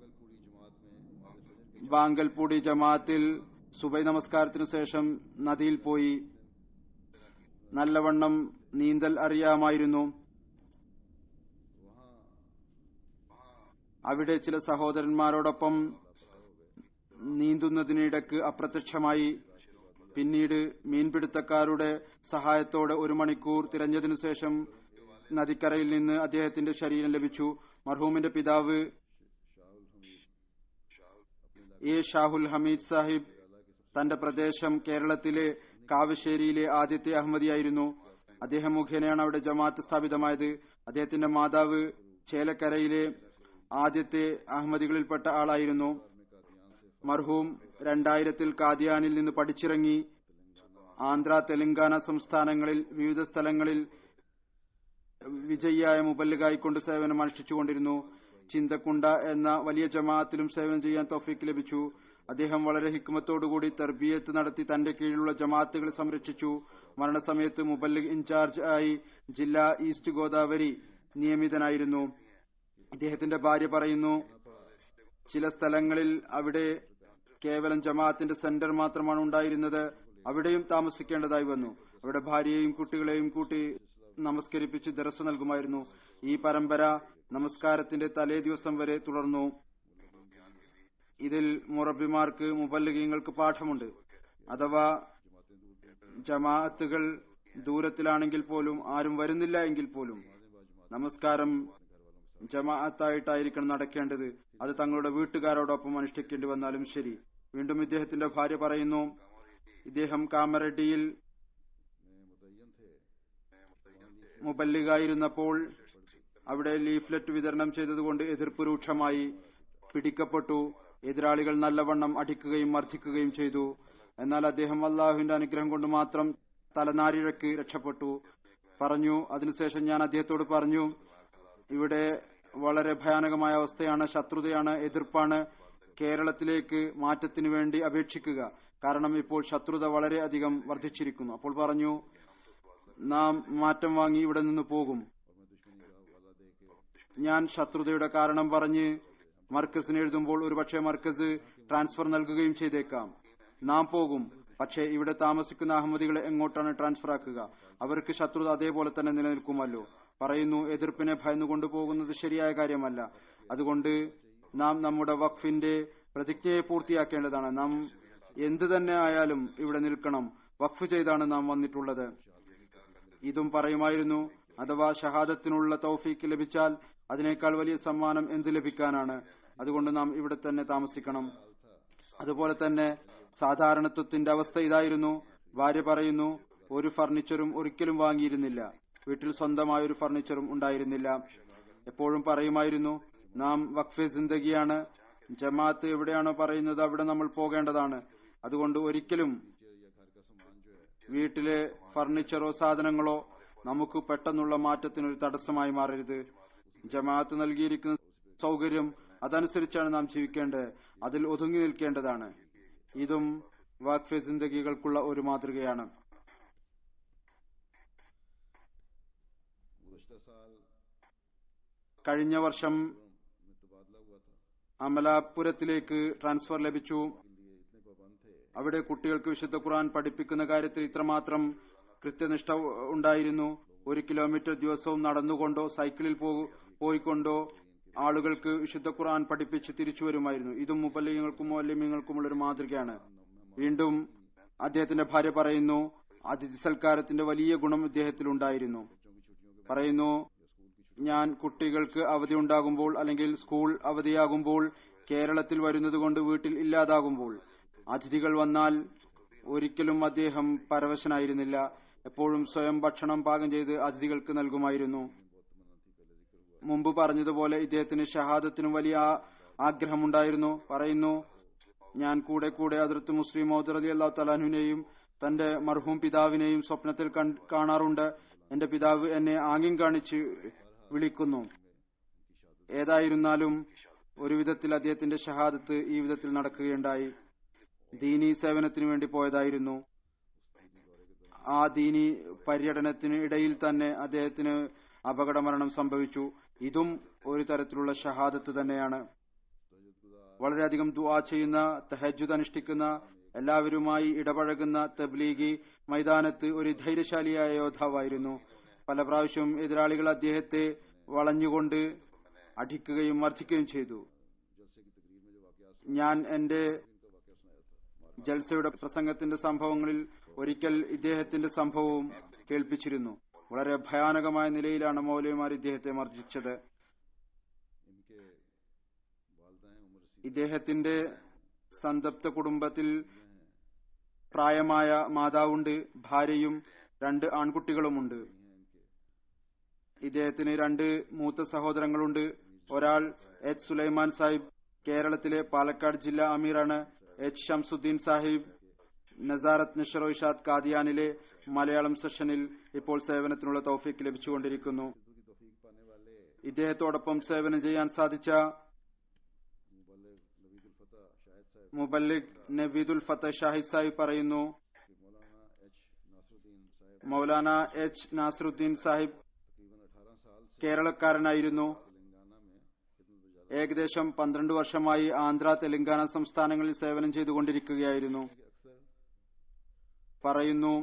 ബാങ്കൽപൂടി ജമാഅത്തിൽ സുബൈ നമസ്കാരത്തിനു ശേഷം നദിയിൽ പോയി. നല്ലവണ്ണം നീന്തൽ അറിയാമായിരുന്നു. അവിടെ ചില സഹോദരന്മാരോടൊപ്പം നീന്തുന്നതിനിടക്ക് അപ്രത്യക്ഷമായി. പിന്നീട് മീൻപിടുത്തക്കാരുടെ സഹായത്തോടെ 1 മണിക്കൂർ തിരഞ്ഞതിനു ശേഷം നദിക്കരയിൽ നിന്ന് അദ്ദേഹത്തിന്റെ ശരീരം ലഭിച്ചു. മർഹൂമിന്റെ പിതാവ് എ ഷാഹുൽ ഹമീദ് സാഹിബ് തന്റെ പ്രദേശം കേരളത്തിലെ കാവശ്ശേരിയിലെ ആദ്യത്തെ അഹമ്മദിയായിരുന്നു. അദ്ദേഹം മുഖേനയാണ് അവിടെ ജമാഅത്ത് സ്ഥാപിതമായത്. അദ്ദേഹത്തിന്റെ മാതാവ് ചേലക്കരയിലെ ആദ്യത്തെ അഹമ്മദികളിൽപ്പെട്ട ആളായിരുന്നു. മർഹൂം 2000 കാദിയാനിൽ നിന്ന് പഠിച്ചിറങ്ങി ആന്ധ്ര, തെലങ്കാന സംസ്ഥാനങ്ങളിൽ വിവിധ സ്ഥലങ്ങളിൽ വിജയിയായ മുബല്ലിഗായിക്കൊണ്ട് സേവനം അനുഷ്ഠിച്ചുകൊണ്ടിരുന്നു. ചിന്തക്കുണ്ട എന്ന വലിയ ജമാഅത്തിലും സേവനം ചെയ്യാൻ തൗഫീക്ക് ലഭിച്ചു. അദ്ദേഹം വളരെ ഹിക്മത്തോടുകൂടി തർബിയത്ത് നടത്തി തന്റെ കീഴിലുള്ള ജമാഅത്തുകളെ സംരക്ഷിച്ചു. മരണസമയത്ത് മുബല്ലിഗ് ഇൻചാർജ് ആയി ജില്ലാ ഈസ്റ്റ് ഗോദാവരി നിയമിതനായിരുന്നു. ഇദ്ദേഹത്തിന്റെ ഭാര്യ പറയുന്നു, ചില സ്ഥലങ്ങളിൽ അവിടെ കേവലം ജമാഅത്തിന്റെ സെന്റർ മാത്രമാണ് ഉണ്ടായിരുന്നത്. അവിടെയും താമസിക്കേണ്ടതായി വന്നു. അവിടെ ഭാര്യയെയും കുട്ടികളെയും കൂട്ടി നമസ്കരിപ്പിച്ച് ദർസ് നൽകുമായിരുന്നു. ഈ പരമ്പര നമസ്കാരത്തിന്റെ തലേ ദിവസം വരെ തുടർന്നു. ഇതിൽ മുറബിമാർക്ക് മുബല്ലിഗീങ്ങൾക്ക് പാഠമുണ്ട്. അഥവാ ജമാഅത്തുകൾ ദൂരത്തിലാണെങ്കിൽ പോലും, ആരും വരുന്നില്ല എങ്കിൽ പോലും നമസ്കാരം ജമാഅത്തായിട്ടായിരിക്കണം നടക്കേണ്ടത്. അത് തങ്ങളുടെ വീട്ടുകാരോടൊപ്പം അനുഷ്ഠിക്കേണ്ടി വന്നാലും ശരി. വീണ്ടും ഇദ്ദേഹത്തിന്റെ ഭാര്യ പറയുന്നു, ഇദ്ദേഹം കാമറെഡ്ഡിയിൽ മുബല്ലിഗായിരുന്നപ്പോൾ അവിടെ ലീഫ്ലെറ്റ് വിതരണം ചെയ്തതുകൊണ്ട് എതിർപ്പ് രൂക്ഷമായി. പിടിക്കപ്പെട്ടു. എതിരാളികൾ നല്ലവണ്ണം അടിക്കുകയും മർദ്ദിക്കുകയും ചെയ്തു. എന്നാൽ അദ്ദേഹം അള്ളാഹുവിന്റെ അനുഗ്രഹം കൊണ്ട് മാത്രം തലനാരിഴക്ക് രക്ഷപ്പെട്ടു. പറഞ്ഞു, അതിനുശേഷം ഞാൻ അദ്ദേഹത്തോട് പറഞ്ഞു, ഇവിടെ വളരെ ഭയാനകമായ അവസ്ഥയാണ്, ശത്രുതയാണ്, എതിർപ്പാണ്. കേരളത്തിലേക്ക് മാറ്റത്തിനു വേണ്ടി അപേക്ഷിക്കുക. കാരണം ഇപ്പോൾ ശത്രുത വളരെയധികം വർദ്ധിച്ചിരിക്കുന്നു. അപ്പോൾ പറഞ്ഞു, നാം മാറ്റം വാങ്ങി ഇവിടെ നിന്ന് പോകും. ഞാൻ ശത്രുതയുടെ കാരണം പറഞ്ഞ് മർക്കസിന് എഴുതുമ്പോൾ ഒരുപക്ഷെ മർക്കസ് ട്രാൻസ്ഫർ നൽകുകയും ചെയ്തേക്കാം. നാം പോകും. പക്ഷേ ഇവിടെ താമസിക്കുന്ന അഹമ്മദികളെ എങ്ങോട്ടാണ് ട്രാൻസ്ഫർ ആക്കുക? അവർക്ക് ശത്രുത അതേപോലെ തന്നെ നിലനിൽക്കുമല്ലോ. പറയുന്നു, എതിർപ്പിനെ ഭയന്നുകൊണ്ടു പോകുന്നത് ശരിയായ കാര്യമല്ല. അതുകൊണ്ട് നാം നമ്മുടെ വഖഫിന്റെ പ്രതിജ്ഞയെ പൂർത്തിയാക്കേണ്ടതാണ്. നാം എന്തു തന്നെ ആയാലും ഇവിടെ നിൽക്കണം. വഖഫ് ചെയ്താണ് നാം വന്നിട്ടുള്ളത്. ഇതും പറയുമായിരുന്നു. അഥവാ ഷഹാദത്തിനുള്ള തൗഫീക്ക് ലഭിച്ചാൽ അതിനേക്കാൾ വലിയ സമ്മാനം എന്ത് ലഭിക്കാനാണ്? അതുകൊണ്ട് നാം ഇവിടെ തന്നെ താമസിക്കണം. അതുപോലെ തന്നെ സാധാരണത്വത്തിന്റെ അവസ്ഥ ഇതായിരുന്നു. ഭാര്യ പറയുന്നു, ഒരു ഫർണിച്ചറും ഒരിക്കലും വാങ്ങിയിരുന്നില്ല. വീട്ടിൽ സ്വന്തമായ ഒരു ഫർണിച്ചറും ഉണ്ടായിരുന്നില്ല. എപ്പോഴും പറയുമായിരുന്നു, നാം വഖഫെ ജിന്ദഗിയാണ്. ജമാഅത്ത് എവിടെയാണോ പറയുന്നത് അവിടെ നമ്മൾ പോകേണ്ടതാണ്. അതുകൊണ്ട് ഒരിക്കലും വീട്ടിലെ ഫർണിച്ചറോ സാധനങ്ങളോ നമുക്ക് പെട്ടെന്നുള്ള മാറ്റത്തിനൊരു തടസ്സമായി മാറരുത്. ജമാഅത്ത് നൽകിയിരിക്കുന്ന സൗകര്യം അതനുസരിച്ചാണ് നാം ജീവിക്കേണ്ടത്. അതിൽ ഒതുങ്ങി നിൽക്കേണ്ടതാണ്. ഇതും വഖഫെ ജിന്ദഗികൾക്കുള്ള ഒരു മാതൃകയാണ്. കഴിഞ്ഞ വർഷം അമലാപുരത്തിലേക്ക് ട്രാൻസ്ഫർ ലഭിച്ചു. അവിടെ കുട്ടികൾക്ക് വിശുദ്ധ ഖുർആൻ പഠിപ്പിക്കുന്ന കാര്യത്തിൽ ഇത്രമാത്രം കൃത്യനിഷ്ഠ ഉണ്ടായിരുന്നു. 1 കിലോമീറ്റർ ദിവസവും നടന്നുകൊണ്ടോ സൈക്കിളിൽ പോയിക്കൊണ്ടോ ആളുകൾക്ക് വിശുദ്ധ ഖുർആൻ പഠിപ്പിച്ച് തിരിച്ചു വരുമായിരുന്നു. ഇതും മുബല്ലിഗീങ്ങൾക്കും മുഅല്ലിമീങ്ങൾക്കുമുള്ളൊരു മാതൃകയാണ്. വീണ്ടും അദ്ദേഹത്തിന്റെ ഭാര്യ പറയുന്നു, അതിഥി സൽക്കാരത്തിന്റെ വലിയ ഗുണം ഇദ്ദേഹത്തിലുണ്ടായിരുന്നു. പറയുന്നു, ഞാൻ കുട്ടികൾക്ക് അവധി ഉണ്ടാകുമ്പോൾ അല്ലെങ്കിൽ സ്കൂൾ അവധിയാകുമ്പോൾ കേരളത്തിൽ വരുന്നത് കൊണ്ട് വീട്ടിൽ ഇല്ലാതാകുമ്പോൾ അതിഥികൾ വന്നാൽ ഒരിക്കലും അദ്ദേഹം പരവശനായിരുന്നില്ല. എപ്പോഴും സ്വയം ഭക്ഷണം പാകം ചെയ്ത് അതിഥികൾക്ക് നൽകുമായിരുന്നു. മുമ്പ് പറഞ്ഞതുപോലെ ഇദ്ദേഹത്തിന് ഷഹാദത്തിനും വലിയ ആഗ്രഹമുണ്ടായിരുന്നു. പറയുന്നു, ഞാൻ കൂടെ ഹദ്റത്ത് മുസ്ലിം മൗദ് റളിയല്ലാഹു തആല അൻഹുവിനെയും തന്റെ മർഹൂം പിതാവിനെയും സ്വപ്നത്തിൽ കാണാറുണ്ട്. എന്റെ പിതാവ് എന്നെ ആംഗ്യം കാണിച്ച് വിളിക്കുന്നു. ഏതായിരുന്നാലും ഒരു വിധത്തിൽ അദ്ദേഹത്തിന്റെ ഷഹാദത്ത് ഈ വിധത്തിൽ നടക്കുകയുണ്ടായി. ദീനി സേവനത്തിനു വേണ്ടി പോയതായിരുന്നു. ആ ദീനി പര്യടനത്തിന് ഇടയിൽ തന്നെ അദ്ദേഹത്തിന് അപകടമരണം സംഭവിച്ചു. ഇതും ഒരു തരത്തിലുള്ള ഷഹാദത്ത് തന്നെയാണ്. വളരെയധികം ദുആ ചെയ്യുന്ന, തഹജ്ജുദ് അനുഷ്ഠിക്കുന്ന, എല്ലാവരുമായി ഇടപഴകുന്ന തബ്ലീഗി മൈതാനത്ത് ഒരു ധൈര്യശാലിയായ യോദ്ധാവായിരുന്നു. പല പ്രാവശ്യവും എതിരാളികൾ അദ്ദേഹത്തെ വളഞ്ഞുകൊണ്ട് അടിക്കുകയും മർദ്ദിക്കുകയും ചെയ്തു. ഞാൻ എന്റെ ജൽസയുടെ പ്രസംഗത്തിന്റെ സംഭവങ്ങളിൽ ഒരിക്കൽ ഇദ്ദേഹത്തിന്റെ സംഭവവും കേൾപ്പിച്ചിരുന്നു. വളരെ ഭയാനകമായ നിലയിലാണ് മൗലവിമാർ ഇദ്ദേഹത്തെ മർദ്ദിച്ചത്. ഇദ്ദേഹത്തിന്റെ സന്തപ്ത കുടുംബത്തിൽ പ്രായമായ മാതാവുണ്ട്, ഭാര്യയും 2 ആൺകുട്ടികളുമുണ്ട്. ഇദ്ദേഹത്തിന് 2 മൂത്ത സഹോദരങ്ങളുണ്ട്. ഒരാൾ എച്ച് സുലൈമാൻ സാഹിബ് കേരളത്തിലെ പാലക്കാട് ജില്ലാ അമീറാണ്. എച്ച് ഷംസുദ്ദീൻ സാഹിബ് നസാറത്ത് നഷർ ഇഷാദ് കാദിയാനിലെ മലയാളം സെഷനിൽ ഇപ്പോൾ സേവനത്തിനുള്ള തൗഫീക്ക് ലഭിച്ചുകൊണ്ടിരിക്കുന്നു. ഇദ്ദേഹത്തോടൊപ്പം സേവനം ചെയ്യാൻ സാധിച്ച മുബല്ലിഗ് നവീദുൽ ഫത്ത ഷാഹിദ് സാഹിബ് പറയുന്നു, മൗലാന എച്ച് നാസറുദ്ദീൻ സാഹിബ് കേരളക്കാരനായിരുന്നു. ഏകദേശം 12 വർഷമായി ആന്ധ്ര, തെലങ്കാന സംസ്ഥാനങ്ങളിൽ സേവനം ചെയ്തുകൊണ്ടിരിക്കുകയായിരുന്നു. പറയുന്നു,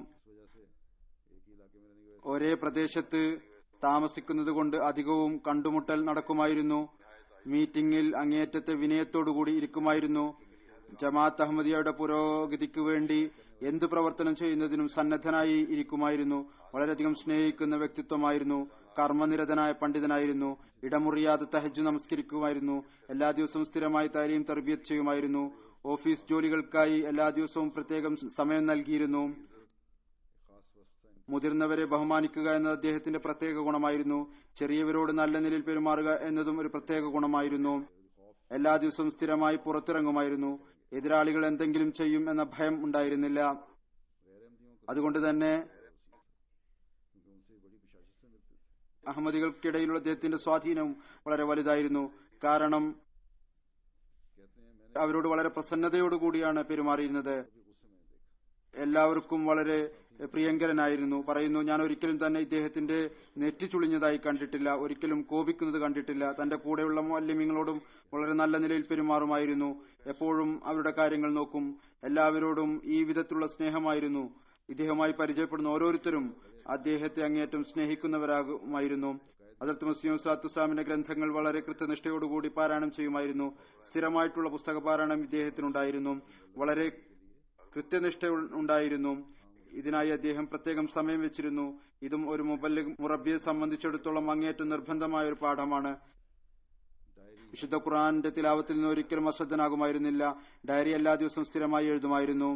ഒരേ പ്രദേശത്ത് താമസിക്കുന്നത് കൊണ്ട് അധികവും കണ്ടുമുട്ടൽ നടക്കുമായിരുന്നു. മീറ്റിംഗിൽ അങ്ങേയറ്റത്തെ വിനയത്തോടുകൂടി ഇരിക്കുമായിരുന്നു. ജമാഅത്ത് അഹമ്മദിയയുടെ പുരോഗതിക്ക് വേണ്ടി എന്ത് പ്രവർത്തനം ചെയ്യുന്നതിനും സന്നദ്ധനായി ഇരിക്കുമായിരുന്നു. വളരെയധികം സ്നേഹിക്കുന്ന വ്യക്തിത്വമായിരുന്നു. കർമ്മനിരതനായ പണ്ഡിതനായിരുന്നു. ഇടമുറിയാതെ തഹജ്ജുദ് നമസ്കരിക്കുമായിരുന്നു. എല്ലാ ദിവസവും സ്ഥിരമായി താലീം തർബിയത്ത് ചെയ്യുമായിരുന്നു. ഓഫീസ് ജോലികൾക്കായി എല്ലാ ദിവസവും പ്രത്യേകം സമയം നൽകിയിരുന്നു. മുതിർന്നവരെ ബഹുമാനിക്കുക എന്നത് അദ്ദേഹത്തിന്റെ പ്രത്യേക ഗുണമായിരുന്നു. ചെറിയവരോട് നല്ല നിലയിൽ പെരുമാറുക എന്നതും ഒരു പ്രത്യേക ഗുണമായിരുന്നു. എല്ലാ ദിവസവും സ്ഥിരമായി പുറത്തിറങ്ങുമായിരുന്നു. എതിരാളികൾ എന്തെങ്കിലും ചെയ്യും എന്ന ഭയം ഉണ്ടായിരുന്നില്ല. അതുകൊണ്ട് തന്നെ അഹമ്മദികൾക്കിടയിലുള്ള അദ്ദേഹത്തിന്റെ സ്വാധീനവും വളരെ വലുതായിരുന്നു. കാരണം അവരോട് വളരെ പ്രസന്നതയോടുകൂടിയാണ് പെരുമാറിയിരുന്നത്. എല്ലാവർക്കും വളരെ പ്രിയങ്കരനായിരുന്നു. പറയുന്നു, ഞാൻ ഒരിക്കലും തന്നെ ഇദ്ദേഹത്തിന്റെ നെറ്റി ചുളിഞ്ഞതായി കണ്ടിട്ടില്ല, ഒരിക്കലും കോപിക്കുന്നത് കണ്ടിട്ടില്ല. തന്റെ കൂടെയുള്ള മുഅല്ലിമീങ്ങളോടും വളരെ നല്ല നിലയിൽ പെരുമാറുമായിരുന്നു. എപ്പോഴും അവരുടെ കാര്യങ്ങൾ നോക്കും. എല്ലാവരോടും ഈ വിധത്തിലുള്ള സ്നേഹമായിരുന്നു. ഇദ്ദേഹവുമായി പരിചയപ്പെടുന്ന ഓരോരുത്തരും അദ്ദേഹത്തെ അങ്ങേയറ്റം സ്നേഹിക്കുന്നവരാകുമായിരുന്നു. ഹദ്റത്ത് മസീഹ് മൗഊദ് സ്വല്ലല്ലാഹു അലൈഹി വസല്ലമിന്റെ ഗ്രന്ഥങ്ങൾ വളരെ കൃത്യനിഷ്ഠയോടുകൂടി പാരായണം ചെയ്യുമായിരുന്നു. സ്ഥിരമായിട്ടുള്ള പുസ്തക പാരായണം ഇദ്ദേഹത്തിനുണ്ടായിരുന്നു. വളരെ കൃത്യനിഷ്ഠ ഉണ്ടായിരുന്നു. ഇതിനായി അദ്ദേഹം പ്രത്യേകം സമയം വെച്ചിരുന്നു. ഇതും ഒരു മുബല്ലിഗ് മുറബ്ബിയെ സംബന്ധിച്ചിടത്തോളം അങ്ങേയറ്റം നിർബന്ധമായ ഒരു പാഠമാണ്. വിശുദ്ധ ഖുർആന്റെ തിലാവത്തിൽ നിന്ന് ഒരിക്കലും അശ്രദ്ധനാകുമായിരുന്നില്ല. ഡയറി എല്ലാ ദിവസവും സ്ഥിരമായി എഴുതുമായിരുന്നു.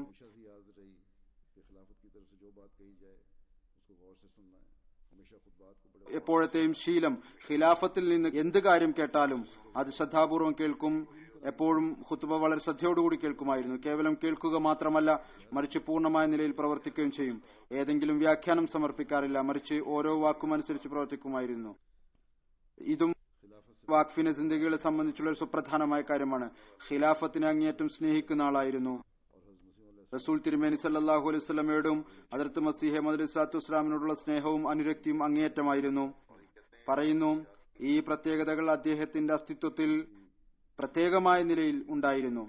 എപ്പോഴത്തെയും ശീലം ഖിലാഫത്തിൽ നിന്ന് എന്ത് കാര്യം കേട്ടാലും അത് ശ്രദ്ധാപൂർവം കേൾക്കും. എപ്പോഴും ഖുത്ബ വളരെ ശ്രദ്ധയോടുകൂടി കേൾക്കുമായിരുന്നു. കേവലം കേൾക്കുക മാത്രമല്ല, മറിച്ച് പൂർണ്ണമായ നിലയിൽ പ്രവർത്തിക്കുകയും ചെയ്യും. ഏതെങ്കിലും വ്യാഖ്യാനം സമർപ്പിക്കാറില്ല, മറിച്ച് ഓരോ വാക്കും അനുസരിച്ച് പ്രവർത്തിക്കുമായിരുന്നു. ഇതും വാഖ്ഫിന്റെ സിന്ദഗികളെ സംബന്ധിച്ചുള്ള ഒരു സുപ്രധാനമായ കാര്യമാണ്. ഖിലാഫത്തിനെ അങ്ങേയറ്റം സ്നേഹിക്കുന്ന ആളായിരുന്നു. റസൂൽ തിരുമേനി സല്ലല്ലാഹു അലൈഹി വസല്ലമയോടും ഹദ്റത്ത് മസീഹ് മൗഊദ് സ്വല്ലല്ലാഹു അലൈഹി വസല്ലമയോടുള്ള സ്നേഹവും അനുരക്തിയും അങ്ങേയറ്റമായിരുന്നു. പറയുന്നു, ഈ പ്രത്യേകതകൾ അദ്ദേഹത്തിന്റെ അസ്തിത്വത്തിൽ പ്രത്യേകമായ നിലയിൽ ഉണ്ടായിരുന്നു,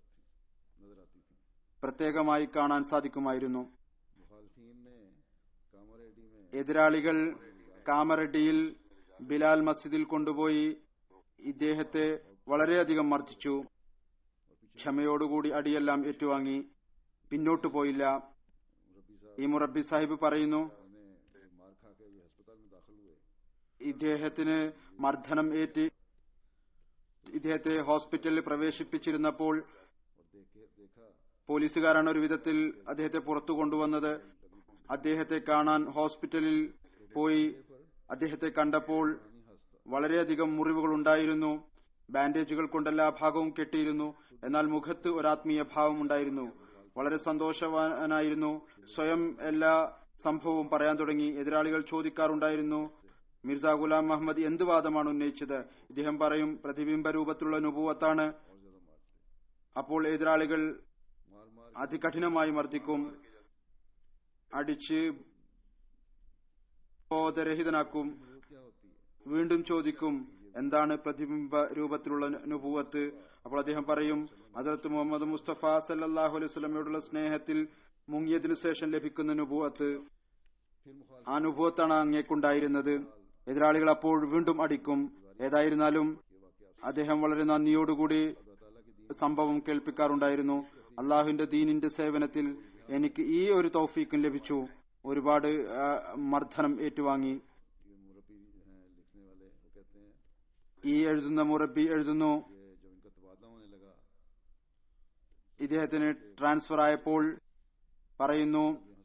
പ്രത്യേകമായി കാണാൻ സാധിക്കുമായിരുന്നു. എതിരാളികൾ കാമറെഡ്ഡിയിൽ ബിലാൽ മസ്ജിദിൽ കൊണ്ടുപോയി ഇദ്ദേഹത്തെ വളരെയധികം മർദ്ദിച്ചു. ക്ഷമയോടുകൂടി അടിയെല്ലാം ഏറ്റുവാങ്ങി, പിന്നോട്ടു പോയില്ല. ഈ മുറബ്ബി സാഹിബ് പറയുന്നു, ഇദ്ദേഹത്തിന് മർദ്ദനം ഏറ്റ് ഇദ്ദേഹത്തെ ഹോസ്പിറ്റലിൽ പ്രവേശിപ്പിച്ചിരുന്നപ്പോൾ പോലീസുകാരാണ് ഒരു വിധത്തിൽ അദ്ദേഹത്തെ പുറത്തു കൊണ്ടുവന്നത്. അദ്ദേഹത്തെ കാണാൻ ഹോസ്പിറ്റലിൽ പോയി അദ്ദേഹത്തെ കണ്ടപ്പോൾ വളരെയധികം മുറിവുകൾ ഉണ്ടായിരുന്നു. ബാൻഡേജുകൾ കൊണ്ട് എല്ലാ ഭാഗവും കെട്ടിയിരുന്നു. എന്നാൽ മുഖത്ത് ഒരാത്മീയ ഭാവം ഉണ്ടായിരുന്നു. വളരെ സന്തോഷവാനായിരുന്നു. സ്വയം എല്ലാ സംഭവവും പറയാൻ തുടങ്ങി. എതിരാളികൾ ചോദിക്കാറുണ്ടായിരുന്നു, മിർസ ഗുലാം മുഹമ്മദ് എന്ത് വാദമാണ് ഉന്നയിച്ചത്? ഇദ്ദേഹം പറയും, പ്രതിബിംബ രൂപത്തിലുള്ള നുബുവത്താണ്. അപ്പോൾ എതിരാളികൾ അതികഠിനമായി മർദ്ദിക്കും, അടിച്ച് ബോധരഹിതനാക്കും. വീണ്ടും ചോദിക്കും, എന്താണ് പ്രതിബിംബ രൂപത്തിലുള്ള നുബുവത്ത്? അപ്പോൾ അദ്ദേഹം പറയും, ഹദ്റത്ത് മുഹമ്മദ് മുസ്തഫ സല്ലല്ലാഹു അലൈഹി വസല്ലമയോടുള്ള സ്നേഹത്തിൽ മുങ്ങിയതിനു ശേഷം ലഭിക്കുന്ന നുബുവത്ത്, ആ നുബുവത്താണ് അങ്ങേക്കുണ്ടായിരുന്നത്. എതിരാളികൾ അപ്പോൾ വീണ്ടും അടിക്കും. ഏതായിരുന്നാലും അദ്ദേഹം വളരെ നന്ദിയോടുകൂടി സംഭവം കേൾപ്പിക്കാറുണ്ടായിരുന്നു. അള്ളാഹുവിന്റെ ദീനിന്റെ സേവനത്തിൽ എനിക്ക് ഈ ഒരു തൗഫീഖും ലഭിച്ചു. ഒരുപാട് മർദ്ദനം ഏറ്റുവാങ്ങി. ഈ എഴുതുന്ന മുറബി എഴുതുന്നു, ഇദ്ദേഹത്തിന് ട്രാൻസ്ഫർ ആയപ്പോൾ പറയുന്നു,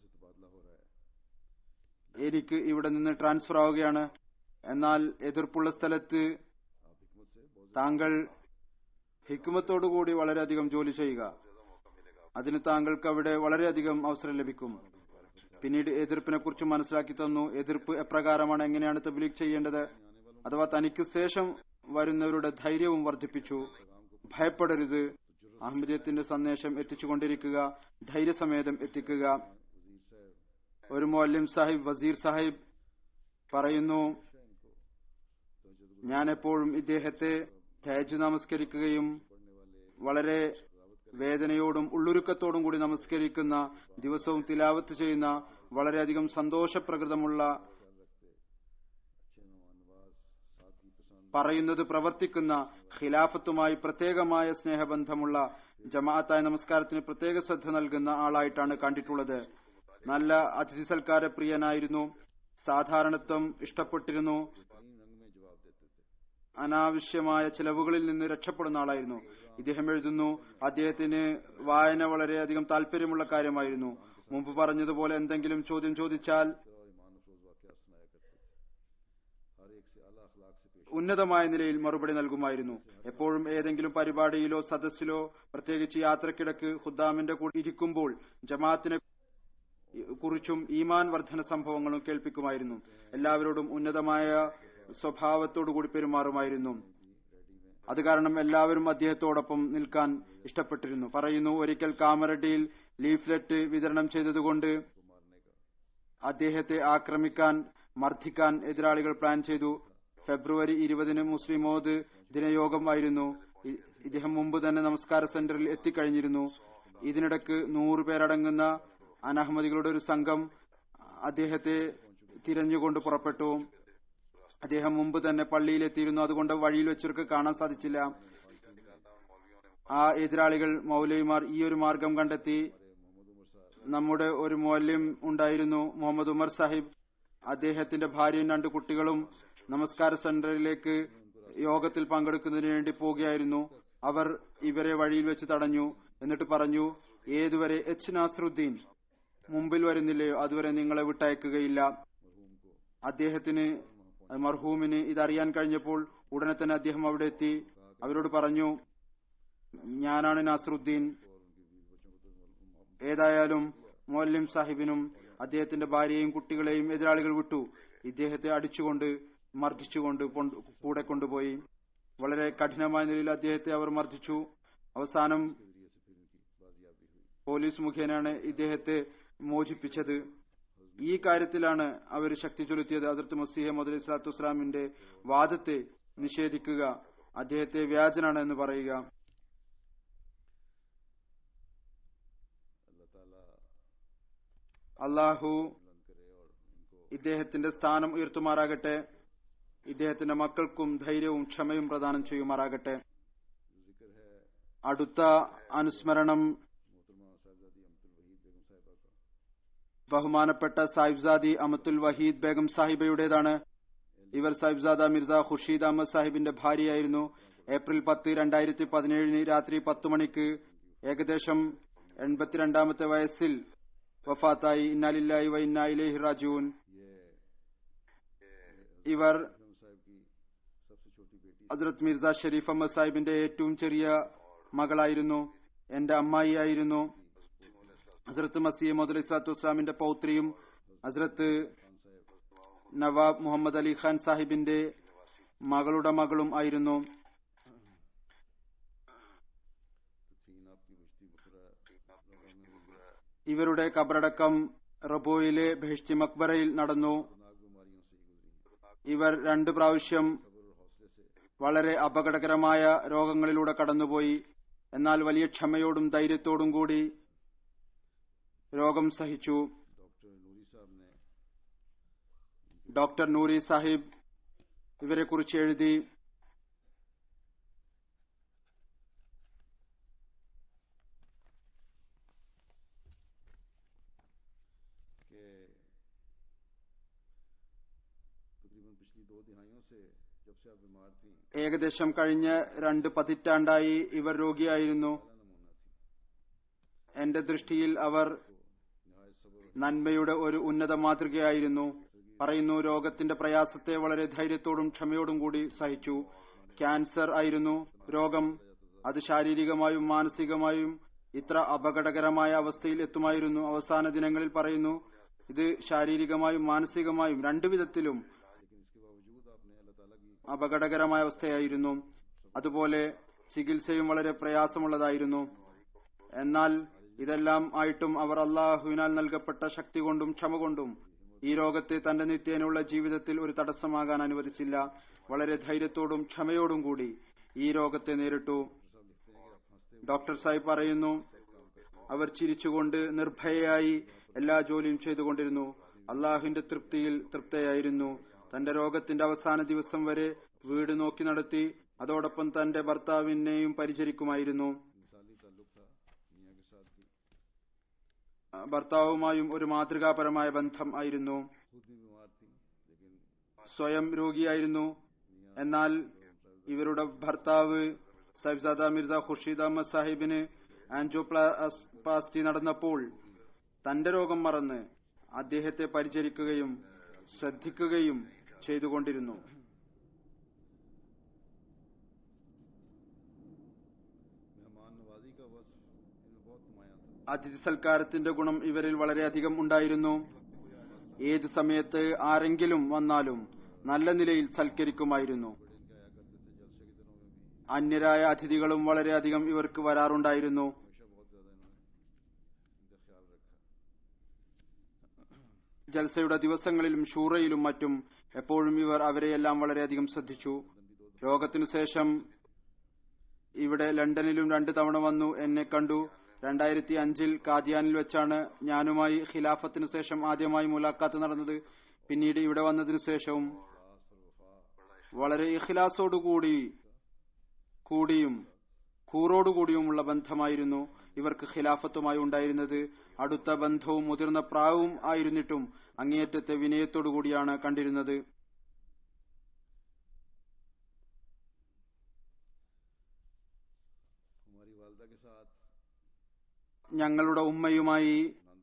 എനിക്ക് ഇവിടെ നിന്ന് ട്രാൻസ്ഫർ ആവുകയാണ്, എന്നാൽ എതിർപ്പുള്ള സ്ഥലത്ത് താങ്കൾ ഹിക്മത്തോടുകൂടി വളരെയധികം ജോലി ചെയ്യുക, അതിന് താങ്കൾക്ക് അവിടെ വളരെയധികം അവസരം ലഭിക്കും. പിന്നീട് എതിർപ്പിനെ കുറിച്ച് മനസ്സിലാക്കി തന്നു. എതിർപ്പ് എപ്രകാരമാണ്, എങ്ങനെയാണ് തബ്ലീഗ് ചെയ്യേണ്ടത്, അഥവാ തനിക്ക് ശേഷം വരുന്നവരുടെ ധൈര്യവും വർദ്ധിപ്പിച്ചു. ഭയപ്പെടരുത്, അഹമ്മദിയത്തിന്റെ സന്ദേശം എത്തിച്ചുകൊണ്ടിരിക്കുക, ധൈര്യസമേതം എത്തിക്കുക. ഒരു മുഅല്ലിം സാഹിബ്, വസീർ സാഹിബ് പറയുന്നു, ഞാൻ എപ്പോഴും ഇദ്ദേഹത്തെ തഹജ്ജുദ് നമസ്കരിക്കുകയും വളരെ വേദനയോടും ഉള്ളുരുക്കത്തോടും കൂടി നമസ്കരിക്കുന്ന, ദിവസവും തിലാവത്ത് ചെയ്യുന്ന, വളരെയധികം സന്തോഷപ്രകൃതമുള്ള, പറയുന്നത് പ്രവർത്തിക്കുന്ന, ഖിലാഫത്തുമായി പ്രത്യേകമായ സ്നേഹബന്ധമുള്ള, ജമാഅത്തായ നമസ്കാരത്തിന് പ്രത്യേക ശ്രദ്ധ നൽകുന്ന ആളായിട്ടാണ് കണ്ടിട്ടുള്ളത്. നല്ല അതിഥി സൽക്കാര പ്രിയനായിരുന്നു, സാധാരണത്വം ഇഷ്ടപ്പെട്ടിരുന്നു, അനാവശ്യമായ ചെലവുകളിൽ നിന്ന് രക്ഷപ്പെടുന്ന ആളായിരുന്നു. ഇദ്ദേഹം എഴുതുന്നു, അദ്ദേഹത്തിന് വായന വളരെയധികം താല്പര്യമുള്ള കാര്യമായിരുന്നു. മുമ്പ് പറഞ്ഞതുപോലെ എന്തെങ്കിലും ചോദ്യം ചോദിച്ചാൽ ഉന്നതമായ നിലയിൽ മറുപടി നൽകുമായിരുന്നു. എപ്പോഴും ഏതെങ്കിലും പരിപാടിയിലോ സദസ്സിലോ, പ്രത്യേകിച്ച് യാത്രക്കിടക്ക് ഖുദ്ദാമിന്റെ കൂടെ ഇരിക്കുമ്പോൾ ജമാഅത്തിനെ കുറിച്ചും ഈമാൻ വർധന സംഭവങ്ങളും കേൾപ്പിക്കുമായിരുന്നു. എല്ലാവരോടും ഉന്നതമായ സ്വഭാവത്തോടുകൂടി പെരുമാറുമായിരുന്നു. അത് കാരണം എല്ലാവരും അദ്ദേഹത്തോടൊപ്പം നിൽക്കാൻ ഇഷ്ടപ്പെട്ടിരുന്നു. പറയുന്നു, ഒരിക്കൽ കാമറഡിയിൽ ലീഫ്ലെറ്റ് വിതരണം ചെയ്തതുകൊണ്ട് അദ്ദേഹത്തെ ആക്രമിക്കാൻ, മർദ്ദിക്കാൻ എതിരാളികൾ പ്ലാൻ ചെയ്തു. ഫെബ്രുവരി 20 മുസ്ലിമോദ് ദിനയോഗമായിരുന്നു. ഇദ്ദേഹം മുമ്പ് തന്നെ നമസ്കാര സെന്ററിൽ എത്തിക്കഴിഞ്ഞിരുന്നു. ഇതിനിടക്ക് 100 പേരടങ്ങുന്ന അനഹമ്മദികളുടെ ഒരു സംഘം അദ്ദേഹത്തെ തിരഞ്ഞുകൊണ്ട് പുറപ്പെട്ടു. അദ്ദേഹം മുമ്പ് തന്നെ പള്ളിയിലെത്തിയിരുന്നു, അതുകൊണ്ട് വഴിയിൽ വെച്ചവർക്ക് കാണാൻ സാധിച്ചില്ല. ആ എതിരാളികൾ, മൗലവിമാർ ഈ ഒരു മാർഗം കണ്ടെത്തി. നമ്മുടെ ഒരു മുഅല്ലിം ഉണ്ടായിരുന്നു, മുഹമ്മദ് ഉമർ സാഹിബ്. അദ്ദേഹത്തിന്റെ ഭാര്യയും 2 കുട്ടികളും നമസ്കാര സെന്ററിലേക്ക് യോഗത്തിൽ പങ്കെടുക്കുന്നതിന് വേണ്ടി പോവുകയായിരുന്നു. അവർ ഇവരെ വഴിയിൽ വെച്ച് തടഞ്ഞു. എന്നിട്ട് പറഞ്ഞു, ഏതുവരെ നാസറുദ്ദീൻ മുമ്പിൽ വരുന്നില്ലയോ അതുവരെ നിങ്ങളെ വിട്ടയക്കുകയില്ല. അദ്ദേഹത്തിന്, മർഹൂമിന് ഇതറിയാൻ കഴിഞ്ഞപ്പോൾ ഉടനെ തന്നെ അദ്ദേഹം അവിടെ എത്തി. അവരോട് പറഞ്ഞു, ഞാനാണ് നാസറുദ്ദീൻ. ഏതായാലും മുഅല്ലിം സാഹിബിനും അദ്ദേഹത്തിന്റെ ഭാര്യയെയും കുട്ടികളെയും എതിരാളികൾ വിട്ടു. ഇദ്ദേഹത്തെ അടിച്ചുകൊണ്ട്, മർദ്ദിച്ചുകൊണ്ട് കൂടെ കൊണ്ടുപോയി. വളരെ കഠിനമായ നിലയിൽ അദ്ദേഹത്തെ അവർ മർദ്ദിച്ചു. അവസാനം പോലീസ് മുഖേനയാണ് ഇദ്ദേഹത്തെ മോചിപ്പിച്ചത്. ഈ കാര്യത്തിലാണ് അവർ ശക്തി ചെലുത്തിയത്. ഹദ്റത്ത് മസീഹ് മൗഊദ് അലൈഹി സ്വലാത്തു വസ്സലാമിന്റെ വാദത്തെ നിഷേധിക്കുക, അദ്ദേഹത്തെ വ്യാജനാണ് എന്ന് പറയുക. അള്ളാഹു ഇദ്ദേഹത്തിന്റെ സ്ഥാനം ഉയർത്തുമാറാകട്ടെ. ഇദ്ദേഹത്തിന്റെ മക്കൾക്കും ധൈര്യവും ക്ഷമയും പ്രദാനം ചെയ്യുമാറാകട്ടെ. അടുത്ത അനുസ്മരണം ബഹുമാനപ്പെട്ട സാഹിബ്സാദി അമത്തുൽ വഹീദ് ബേഗം സാഹിബയുടേതാണ്. ഇവർ സാഹിബ്സാദ മിർസ ഖുർഷീദ് അഹമ്മദ് സാഹിബിന്റെ ഭാര്യയായിരുന്നു. ഏപ്രിൽ 10, 2017 രാത്രി 10 മണിക്ക് ഏകദേശം 82ാമത്തെ വയസ്സിൽ വഫാത്തായി. ഇന്നാ ലില്ലാഹി വ ഇന്നാ ഇലൈഹി റാജിഊൻ. ഇവർ ഹദ്റത്ത് മിർസ ഷരീഫ് അഹമ്മദ് സാഹിബിന്റെ ഏറ്റവും ചെറിയ മകളായിരുന്നു. എന്റെ അമ്മായിയായിരുന്നു. ഹസ്രത്ത് മസീഹ് മൗഊദ് അലൈഹി സ്വലാത്തു വസ്സലാമിന്റെ പൗത്രിയും ഹസ്രത്ത് നവാബ് മുഹമ്മദ് അലി ഖാൻ സാഹിബിന്റെ മകളുടെ മകളും ആയിരുന്നു. ഇവരുടെ കബറടക്കം റബോയിലെ ബെഹ്ഷ്തി മക്ബറയിൽ നടന്നു. ഇവർ 2 പ്രാവശ്യം വളരെ അപകടകരമായ രോഗങ്ങളിലൂടെ കടന്നുപോയി. എന്നാൽ വലിയ ക്ഷമയോടും ധൈര്യത്തോടും കൂടി രോഗം സഹിച്ചു. ഡോക്ടർ നൂരി സാഹിബ് ഇവരെക്കുറിച്ച് എഴുതി, ഏകദേശം കഴിഞ്ഞ 2 പതിറ്റാണ്ടായി ഇവർ രോഗിയായിരുന്നു. എന്റെ ദൃഷ്ടിയിൽ അവർ നന്മയുടെ ഒരു ഉന്നത മാതൃകയായിരുന്നു. പറയുന്നു, രോഗത്തിന്റെ പ്രയാസത്തെ വളരെ ധൈര്യത്തോടും ക്ഷമയോടും കൂടി സഹിച്ചു. ക്യാൻസർ ആയിരുന്നു രോഗം. അത് ശാരീരികമായും മാനസികമായും ഇത്ര അപകടകരമായ അവസ്ഥയിൽ എത്തുമായിരുന്നു. അവസാന ദിനങ്ങളിൽ പറയുന്നു, ഇത് ശാരീരികമായും മാനസികമായും 2 വിധത്തിലും അപകടകരമായ അവസ്ഥയായിരുന്നു. അതുപോലെ ചികിത്സയും വളരെ പ്രയാസമുള്ളതായിരുന്നു. എന്നാൽ ഇതെല്ലാം ആയിട്ടും അവർ അള്ളാഹുവിനാൽ നൽകപ്പെട്ട ശക്തി കൊണ്ടും ക്ഷമ കൊണ്ടും ഈ രോഗത്തെ തന്റെ നിത്യേനയുള്ള ജീവിതത്തിൽ ഒരു തടസ്സമാകാൻ അനുവദിച്ചില്ല. വളരെ ധൈര്യത്തോടും ക്ഷമയോടും കൂടി ഈ രോഗത്തെ നേരിട്ടു. ഡോക്ടർ സാഹിബ് പറയുന്നു, അവർ ചിരിച്ചുകൊണ്ട് നിർഭയയായി എല്ലാ ജോലിയും ചെയ്തുകൊണ്ടിരുന്നു. അള്ളാഹുവിന്റെ തൃപ്തിയിൽ തൃപ്തയായിരുന്നു. തന്റെ രോഗത്തിന്റെ അവസാന ദിവസം വരെ വീട് നോക്കി നടത്തി. അതോടൊപ്പം തന്റെ ഭർത്താവിനെയും പരിചരിക്കുമായിരുന്നു. ഭർത്താവുമായും ഒരു മാതൃകാപരമായ ബന്ധം ആയിരുന്നു. സ്വയം രോഗിയായിരുന്നു. എന്നാൽ ഇവരുടെ ഭർത്താവ് സാഹിബ്സാദ മിർസ ഖുർഷീദ് അഹമ്മദ് സാഹിബിന് ആൻജിയോപ്ലാസ്റ്റി നടന്നപ്പോൾ തന്റെ രോഗം മറന്ന് അദ്ദേഹത്തെ പരിചരിക്കുകയും ശ്രദ്ധിക്കുകയും ചെയ്തുകൊണ്ടിരുന്നു. അതിഥി സൽക്കാരത്തിന്റെ ഗുണം ഇവരിൽ വളരെയധികം ഉണ്ടായിരുന്നു. ഏത് സമയത്ത് ആരെങ്കിലും വന്നാലും നല്ല നിലയിൽ സൽക്കരിക്കുമായിരുന്നു. അന്യരായ അതിഥികളും വളരെയധികം ഇവർക്ക് വരാറുണ്ടായിരുന്നു. ജൽസയുടെ ദിവസങ്ങളിലും ഷൂറയിലും മറ്റും എപ്പോഴും ഇവർ അവരെയെല്ലാം വളരെയധികം ശ്രദ്ധിച്ചു. രോഗത്തിനു ശേഷം ഇവിടെ ലണ്ടനിലും 2 തവണ വന്നു എന്നെ കണ്ടു. 2005 കാദിയാനിൽ വെച്ചാണ് ഞാനുമായി ഖിലാഫത്തിനു ശേഷം ആദ്യമായി മുലാഖാത്ത് നടന്നത്. പിന്നീട് ഇവിടെ വന്നതിനു ശേഷവും വളരെ ഇഖ്ലാസോടുകൂടിയും കൂറോടുകൂടിയുമുള്ള ബന്ധമായിരുന്നു ഇവർക്ക് ഖിലാഫത്തുമായി ഉണ്ടായിരുന്നത്. അടുത്ത ബന്ധവും മുതിർന്ന പ്രായവും ആയിരുന്നിട്ടും അങ്ങേയറ്റത്തെ വിനയത്തോടുകൂടിയാണ് കണ്ടിരുന്നത്. ഞങ്ങളുടെ ഉമ്മയുമായി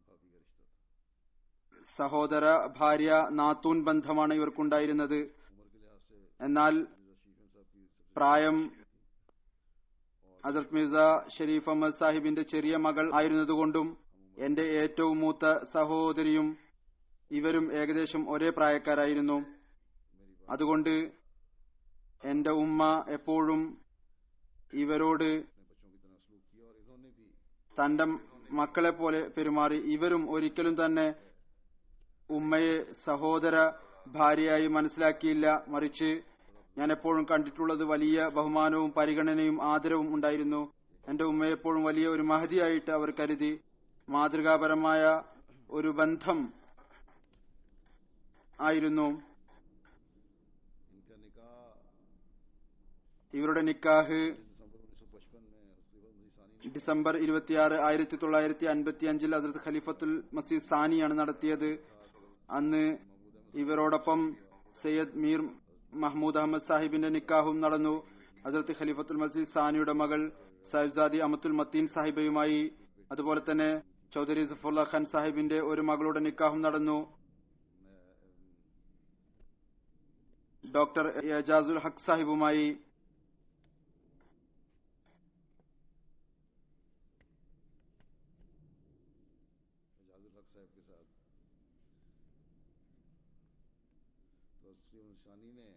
സഹോദര ഭാര്യ നാത്തൂൻ ബന്ധമാണ് ഇവർക്കുണ്ടായിരുന്നത്. എന്നാൽ പ്രായം ഹസ്രത്ത് മിർസ ഷരീഫ് അഹമ്മദ് സാഹിബിന്റെ ചെറിയ മകൾ ആയിരുന്നതുകൊണ്ടും എന്റെ ഏറ്റവും മൂത്ത സഹോദരിയും ഇവരും ഏകദേശം ഒരേ പ്രായക്കാരായിരുന്നു. അതുകൊണ്ട് എന്റെ ഉമ്മ എപ്പോഴും ഇവരോട് തന്റെ മക്കളെ പോലെ പെരുമാറി. ഇവരും ഒരിക്കലും തന്നെ ഉമ്മയെ സഹോദര ഭാര്യയായി മനസ്സിലാക്കിയില്ല. മറിച്ച് ഞാൻ എപ്പോഴും കണ്ടിട്ടുള്ളത് വലിയ ബഹുമാനവും പരിഗണനയും ആദരവും ഉണ്ടായിരുന്നു. എന്റെ ഉമ്മയെ എപ്പോഴും വലിയ ഒരു മഹതിയായിട്ട് അവർ കരുതി. മാതൃകാപരമായ ഒരു ബന്ധം ആയിരുന്നു. ഇവരുടെ നിക്കാഹ് ഡിസംബർ 26, 1955 ഹസ്രത്ത് ഖലീഫത്തുൽ മസീഹ് സാനിയാണ് നടത്തിയത്. അന്ന് ഇവരോടൊപ്പം സയ്യദ് മീർ മഹ്മൂദ് അഹമ്മദ് സാഹിബിന്റെ നിക്കാഹും നടന്നു. ഹസ്രത്ത് ഖലീഫത്തുൽ മസീഹ് സാനിയുടെ മകൾ സാഹിബ്സാദി അമത്തുൽ മത്തീൻ സാഹിബയുമായി, അതുപോലെ തന്നെ ചൌധരി സഫറുല്ല ഖാൻ സാഹിബിന്റെ ഒരു മകളുടെ നിക്കാഹും നടന്നു. ഡോക്ടർ എജാസുൽ ഹഖ് സാഹിബുമായി. साथ तो उसकी शानी ने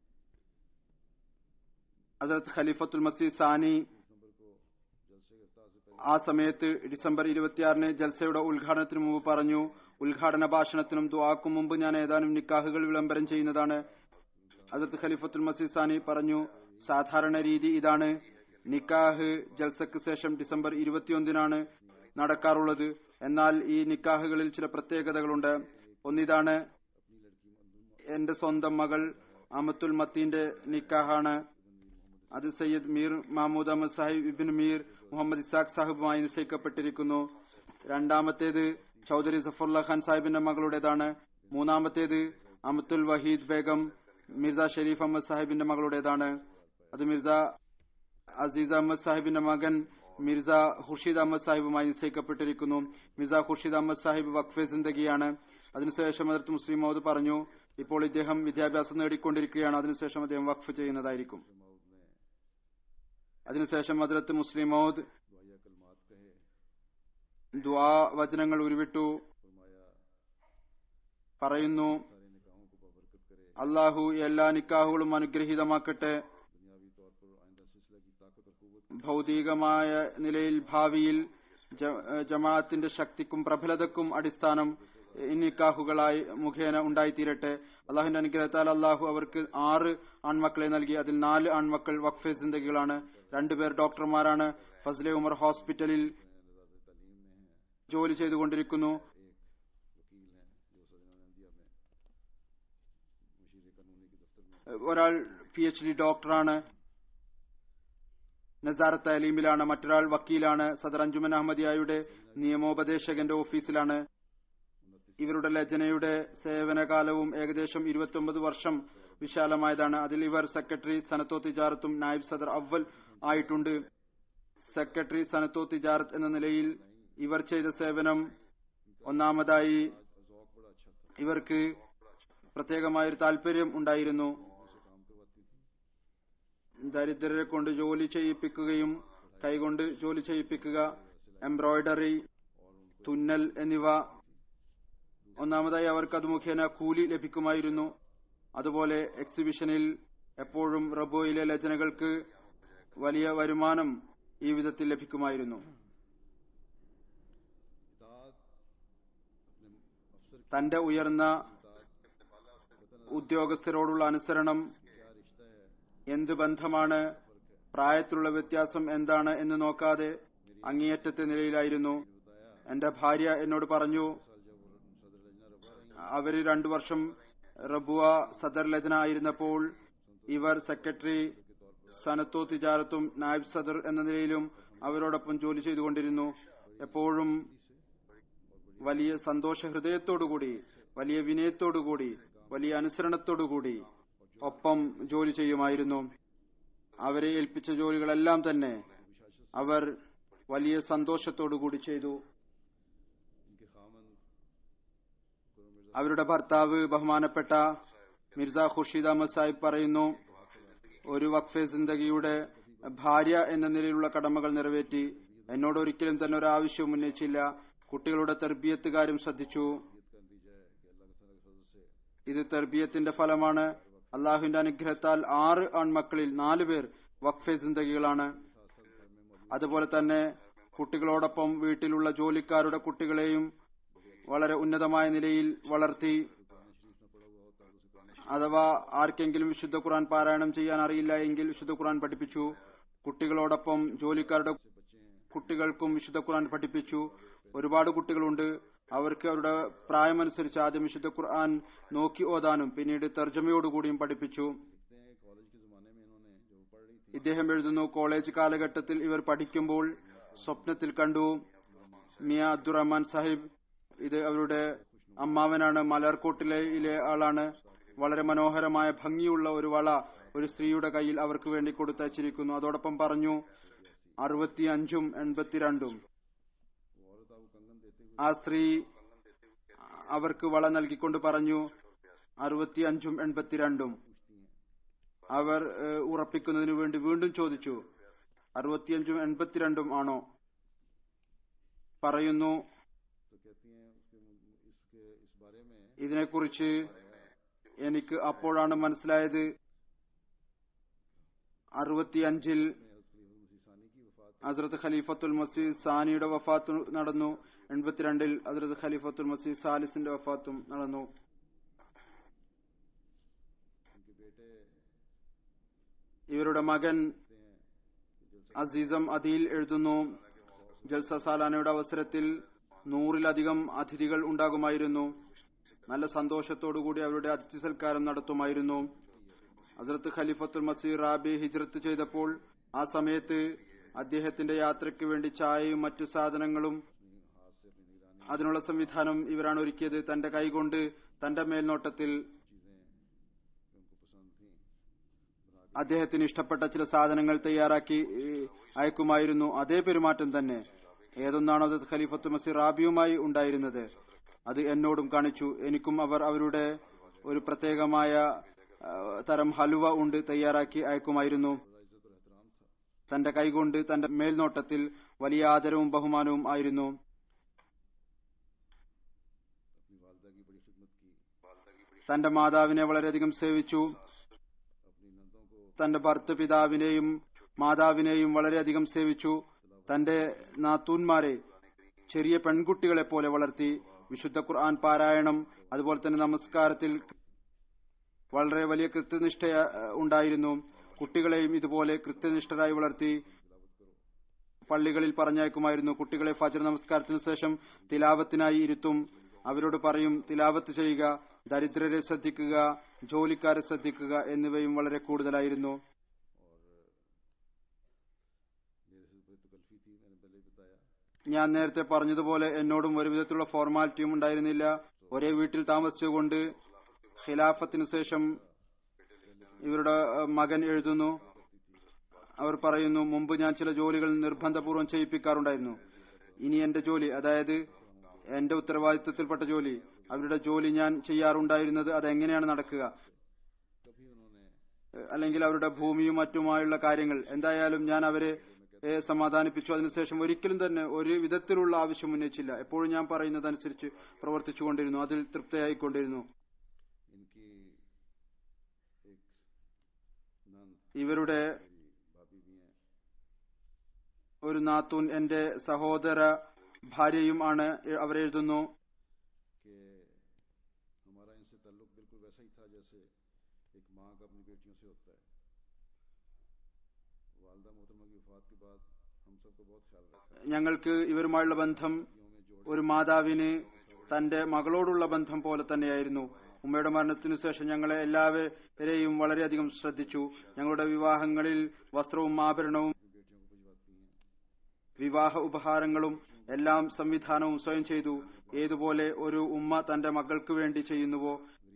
ഹദരത്ത് ഖലീഫത്തുൽ മസീഹ് സാനി दिसंबर को जलसे के इफ्तार से पहले ആ സമയത്ത് ഡിസംബർ 26 ജൽസയുടെ ഉദ്ഘാടനത്തിന് മുമ്പ് പറഞ്ഞു, ഉദ്ഘാടന ഭാഷണത്തിനും ദുആക്കും മുമ്പ് ഞാൻ ഏതാനും നിക്കാഹുകൾ വിളംബരം ചെയ്യുന്നതാണ്. ഹദരത്ത് ഖലീഫത്തുൽ മസീഹ് സാനി പറഞ്ഞു, സാധാരണ രീതി ഇതാണ്, നിക്കാഹ് ജൽസക്ക് ശേഷം ഡിസംബർ 21 നടക്കാറുള്ളത്. എന്നാൽ ഈ നിക്കാഹുകളിൽ ചില പ്രത്യേകതകളുണ്ട്. ഒന്നിതാണ്, എന്റെ സ്വന്തം മകൾ അമത്തുൽ മത്തിന്റെ നിക്കാഹാണ്. അത് സയ്യിദ് മീർ മഹമ്മൂദ് അഹമ്മദ് സാഹിബ് ഇബ്ൻ മീർ മുഹമ്മദ് ഇസാഖ് സാഹിബുമായി നിശ്ചയിക്കപ്പെട്ടിരിക്കുന്നു. രണ്ടാമത്തേത് ചൌധരി സഫറുല്ല ഖാൻ സാഹിബിന്റെ മകളുടേതാണ്. മൂന്നാമത്തേത് അമത്തുൽ വഹീദ് ബേഗം മിർസ ഷെരീഫ് അഹമ്മദ് സാഹിബിന്റെ മകളുടേതാണ്. അത് മിർസ അസീസ് അഹമ്മദ് സാഹിബിന്റെ മകൻ മിർസ ഖുർഷീദ് അഹമ്മദ് സാഹിബുമായി നിശ്ചയിക്കപ്പെട്ടിരിക്കുന്നു. മിർസ ഖുർഷീദ് അഹമ്മദ് സാഹിബ് വഖഫെ സിന്ദഗിയാണ്. അതിനുശേഷം ഹദരത്ത് മുസ്ലിം മൗദ് പറഞ്ഞു, ഇപ്പോൾ ഇദ്ദേഹം വിദ്യാഭ്യാസം നേടിക്കൊണ്ടിരിക്കുകയാണ്, അതിനുശേഷം അദ്ദേഹം വഖഫ് ചെയ്യുന്നതായിരിക്കും. അതിനുശേഷം ഹദരത്ത് മുസ്ലിം മൗദ് दुआया कलमात कहे, ദുആ വചനങ്ങൾ ഉരുവിട്ടു. പറയുന്നു, सारे निकाहों को बबरकत करे, അള്ളാഹു എല്ലാ നിക്കാഹുകളും അനുഗ്രഹീതമാക്കട്ടെ. दुनियावी तौर पर आइंदा सिलसिला की ताकत और कुव्वत ഭൗതികമായ നിലയിൽ ഭാവിയിൽ ജമാഅത്തിന്റെ ശക്തിക്കും പ്രബലതക്കും അടിസ്ഥാനം ഈ നിക്കാഹുകളായി മുഖേന ഉണ്ടായിത്തീരട്ടെ. അള്ളാഹുവിന്റെ അനുഗ്രഹത്താൽ അള്ളാഹു അവർക്ക് 6 ആൺമക്കളെ നൽകി. അതിൽ 4 ആൺമക്കൾ വഖഫെ സിന്ദഗികളാണ്. 2 പേർ ഡോക്ടർമാരാണ്. ഫസ്ലെ ഉമർ ഹോസ്പിറ്റലിൽ ജോലി ചെയ്തുകൊണ്ടിരിക്കുന്നു. वकील हैं जो सदना नंदिया में मुशीर कानूनी के दफ्तर में ഒരാൾ PhD ഡോക്ടറാണ്, നസാറത്ത് തലീമിലാണ്. മറ്റൊരാൾ വക്കീലാണ്, സദർ അഞ്ജുമൻ അഹമ്മദിയായുടെ നിയമോപദേശകന്റെ ഓഫീസിലാണ്. ഇവരുടെ ലജനയുടെ സേവനകാലവും ഏകദേശം 29 വർഷം വിശാലമായതാണ്. അതിൽ ഇവർ സെക്രട്ടറി സനത്തോ തിജാറത്തും നായിബ് സദർ അവൽ ആയിട്ടുണ്ട്. സെക്രട്ടറി സനത്തോ തിജാറത്ത് എന്ന നിലയിൽ ഇവർ ചെയ്ത സേവനം, ഒന്നാമതായി ഇവർക്ക് പ്രത്യേകമായൊരു താല്പര്യം ഉണ്ടായിരുന്നു. ദരിദ്രരെ കൊണ്ട് ജോലി ചെയ്യിപ്പിക്കുകയും കൈകൊണ്ട് ജോലി ചെയ്യിപ്പിക്കുക, എംബ്രോയിഡറി, തുന്നൽ എന്നിവ. ഒന്നാമതായി അവർക്ക് അത് മുഖേന കൂലി ലഭിക്കുമായിരുന്നു. അതുപോലെ എക്സിബിഷനിൽ എപ്പോഴും റബോയിലെ ലജനകൾക്ക് വലിയ വരുമാനം ഈ വിധത്തിൽ ലഭിക്കുമായിരുന്നു. തന്റെ ഉയർന്ന ഉദ്യോഗസ്ഥരോടുള്ള അനുസരണം, എന്ത് ബന്ധമാണ്, പ്രായത്തിലുള്ള വ്യത്യാസം എന്താണ് എന്ന് നോക്കാതെ അങ്ങേയറ്റത്തെ നിലയിലായിരുന്നു. എന്റെ ഭാര്യ എന്നോട് പറഞ്ഞു, അവര് 2 വർഷം റബുവ സദർ ലജന ആയിരുന്നപ്പോൾ ഇവർ സെക്രട്ടറി സനത്തോ തിജാറത്തും നായിബ് സദർ എന്ന നിലയിലും അവരോടൊപ്പം ജോലി ചെയ്തുകൊണ്ടിരുന്നു. എപ്പോഴും വലിയ സന്തോഷ ഹൃദയത്തോടുകൂടി, വലിയ വിനയത്തോടുകൂടി, വലിയ അനുസരണത്തോടുകൂടി ഒപ്പം ജോലി ചെയ്യുമായിരുന്നു. അവരെ ഏൽപ്പിച്ച ജോലികളെല്ലാം തന്നെ അവർ വലിയ സന്തോഷത്തോടുകൂടി ചെയ്തു. അവരുടെ ഭർത്താവ് ബഹുമാനപ്പെട്ട മിർസ ഖുർഷീദ് അഹമ്മദ് സാഹിബ് പറയുന്നു, ഒരു വഖഫെ സിന്ദഗിയുടെ ഭാര്യ എന്ന നിലയിലുള്ള കടമകൾ നിറവേറ്റി. എന്നോട് ഒരിക്കലും തന്നെ ഒരു ആവശ്യവും ഉന്നയിച്ചില്ല. കുട്ടികളുടെ തർബിയത്ത് കാര്യം ശ്രദ്ധിച്ചു. ഇത് തർബിയത്തിന്റെ ഫലമാണ്. അള്ളാഹുവിന്റെ അനുഗ്രഹത്താൽ 6 ആൺമക്കളിൽ 4 പേർ വഖഫെ സിന്ദഗികളാണ്. അതുപോലെ തന്നെ കുട്ടികളോടൊപ്പം വീട്ടിലുള്ള ജോലിക്കാരുടെ കുട്ടികളെയും വളരെ ഉന്നതമായ നിലയിൽ വളർത്തി. അഥവാ ആർക്കെങ്കിലും വിശുദ്ധ ഖുർആൻ പാരായണം ചെയ്യാൻ അറിയില്ല എങ്കിൽ വിശുദ്ധ ഖുർആൻ പഠിപ്പിച്ചു. കുട്ടികളോടൊപ്പം ജോലിക്കാരുടെ കുട്ടികൾക്കും വിശുദ്ധ ഖുർആൻ പഠിപ്പിച്ചു. ഒരുപാട് കുട്ടികളുണ്ട്. അവർക്ക് അവരുടെ പ്രായമനുസരിച്ച് ആദ്യം വിശുദ്ധ ഖുർആൻ നോക്കി ഓതാനും പിന്നീട് തർജമയോടുകൂടിയും പഠിപ്പിച്ചു. ഇദ്ദേഹം എഴുതുന്നു, കോളേജ് കാലഘട്ടത്തിൽ ഇവർ പഠിക്കുമ്പോൾ സ്വപ്നത്തിൽ കണ്ടു മിയ അബ്ദുറഹ്മാൻ സാഹിബ്, ഇത് അവരുടെ അമ്മാവനാണ്, മലർക്കോട്ടിലെ ആളാണ്. വളരെ മനോഹരമായ ഭംഗിയുള്ള ഒരു വള ഒരു സ്ത്രീയുടെ കയ്യിൽ അവർക്ക് വേണ്ടി കൊടുത്തയച്ചിരിക്കുന്നു. അതോടൊപ്പം പറഞ്ഞു 65 ഉം 82 ഉം. ആ സ്ത്രീ അവർക്ക് വള നൽകിക്കൊണ്ട് പറഞ്ഞു 65 ഉം 82 ഉം. അവർ ഉറപ്പിക്കുന്നതിനു വേണ്ടി വീണ്ടും ചോദിച്ചു 65 ഉം 82 ഉം ആണോ? പറയുന്നു ഇതിനെക്കുറിച്ച് എനിക്ക് അപ്പോഴാണ് മനസ്സിലായത്. 65 ഹസ്രത്ത് ഖലീഫത്തുൽ മസീഹ് സാനിയുടെ വഫാത്ത് നടന്നു. 82 ഹസ്രത്ത് ഖലീഫത്തുൽ മസീഹ് സാലിസിന്റെ വഫാത്തും നടന്നു. ഇവരുടെ മകൻ അസീസം അദീൽ എഴുതുന്നു, ജൽസ സാലാനയുടെ അവസരത്തിൽ 100-ലധികം അതിഥികൾ ഉണ്ടാകുമായിരുന്നു. നല്ല സന്തോഷത്തോടുകൂടി അവരുടെ അതിഥി സൽക്കാരം നടത്തുമായിരുന്നു. ഹസ്രത്ത് ഖലീഫത്തുൽ മസീഹ് റാബി ഹിജ്റത്ത് ചെയ്തപ്പോൾ ആ സമയത്ത് അദ്ദേഹത്തിന്റെ യാത്രയ്ക്ക് വേണ്ടി ചായയും മറ്റു സാധനങ്ങളും അതിനുള്ള സംവിധാനം ഇവരാണ് ഒരുക്കിയത്. തന്റെ കൈകൊണ്ട് തന്റെ മേൽനോട്ടത്തിൽ അദ്ദേഹത്തിന് ഇഷ്ടപ്പെട്ട ചില സാധനങ്ങൾ തയ്യാറാക്കി അയക്കുമായിരുന്നു. അതേ പെരുമാറ്റം തന്നെ ഏതൊന്നാണോ ഹസ്രത്ത് ഖലീഫത്തുൽ മസീഹ് റാബിയുമായി ഉണ്ടായിരുന്നത് അത് എന്നോടും കാണിച്ചു. എനിക്കും അവർ അവരുടെ ഒരു പ്രത്യേകമായ തരം ഹലുവ ഉണ്ട് തയ്യാറാക്കി അയക്കുമായിരുന്നു. തന്റെ കൈകൊണ്ട് തന്റെ മേൽനോട്ടത്തിൽ വലിയ ആദരവും ബഹുമാനവും ആയിരുന്നു. തന്റെ മാതാവിനെ വളരെയധികം സേവിച്ചു. തന്റെ ഭർത്തൃപിതാവിനെയും മാതാവിനെയും വളരെയധികം സേവിച്ചു. തന്റെ നാത്തൂന്മാരെ ചെറിയ പെൺകുട്ടികളെ പോലെ വളർത്തി. വിശുദ്ധ ഖുർആൻ പാരായണം അതുപോലെ തന്നെ നമസ്കാരത്തിൽ വളരെ വലിയ കൃത്യനിഷ്ഠ ഉണ്ടായിരുന്നു. കുട്ടികളെയും ഇതുപോലെ കൃത്യനിഷ്ഠരായി വളർത്തി പള്ളികളിൽ പറഞ്ഞയക്കുമായിരുന്നു. കുട്ടികളെ ഫജ്ർ നമസ്കാരത്തിനു ശേഷം തിലാവത്തിനായി ഇരുത്തും. അവരോട് പറയും, തിലാവത്ത് ചെയ്യുക, ദരിദ്രരെ ശ്രദ്ധിക്കുക, ജോലിക്കാരെ ശ്രദ്ധിക്കുക എന്നിവയും വളരെ കൂടുതലായിരുന്നു. ഞാൻ നേരത്തെ പറഞ്ഞതുപോലെ എന്നോടും ഒരു വിധത്തിലുള്ള ഫോർമാലിറ്റിയും ഉണ്ടായിരുന്നില്ല. ഒരേ വീട്ടിൽ താമസിച്ചുകൊണ്ട് ഖിലാഫത്തിനു ശേഷം ഇവരുടെ മകൻ എഴുതുന്നു, അവർ പറയുന്നു, മുമ്പ് ഞാൻ ചില ജോലികൾ നിർബന്ധപൂർവ്വം ചെയ്യിപ്പിക്കാറുണ്ടായിരുന്നു. ഇനി എന്റെ ജോലി, അതായത് എന്റെ ഉത്തരവാദിത്വത്തിൽപ്പെട്ട ജോലി, അവരുടെ ജോലി ഞാൻ ചെയ്യാറുണ്ടായിരുന്നത് അതെങ്ങനെയാണ് നടക്കുക, അല്ലെങ്കിൽ അവരുടെ ഭൂമിയും മറ്റുമായുള്ള കാര്യങ്ങൾ. എന്തായാലും ഞാൻ അവരെ സമാധാനിപ്പിച്ചു. അതിനുശേഷം ഒരിക്കലും തന്നെ ഒരു വിധത്തിലുള്ള ആവശ്യം ഉന്നയിച്ചില്ല. എപ്പോഴും ഞാൻ പറയുന്നതനുസരിച്ച് പ്രവർത്തിച്ചുകൊണ്ടിരുന്നു, അതിൽ തൃപ്തയായിക്കൊണ്ടിരുന്നു. ഇവരുടെ ഒരു നാത്തൂൻ എന്റെ സഹോദര ഭാര്യയും ആണ്. അവരെഴുതുന്നു, ഞങ്ങൾക്ക് ഇവരുമായുള്ള ബന്ധം ഒരു മാതാവിന് തന്റെ മകളോടുള്ള ബന്ധം പോലെ തന്നെയായിരുന്നു. ഉമ്മയുടെ മരണത്തിനു ശേഷം ഞങ്ങളെ എല്ലാവരെയും വളരെയധികം ശ്രദ്ധിച്ചു. ഞങ്ങളുടെ വിവാഹങ്ങളിൽ വസ്ത്രവും ആഭരണവും വിവാഹ ഉപഹാരങ്ങളും എല്ലാം സംവിധാനവും സ്വയം ചെയ്തു. ഏതുപോലെ ഒരു ഉമ്മ തന്റെ മകൾക്ക് വേണ്ടി ചെയ്യുന്നുവോ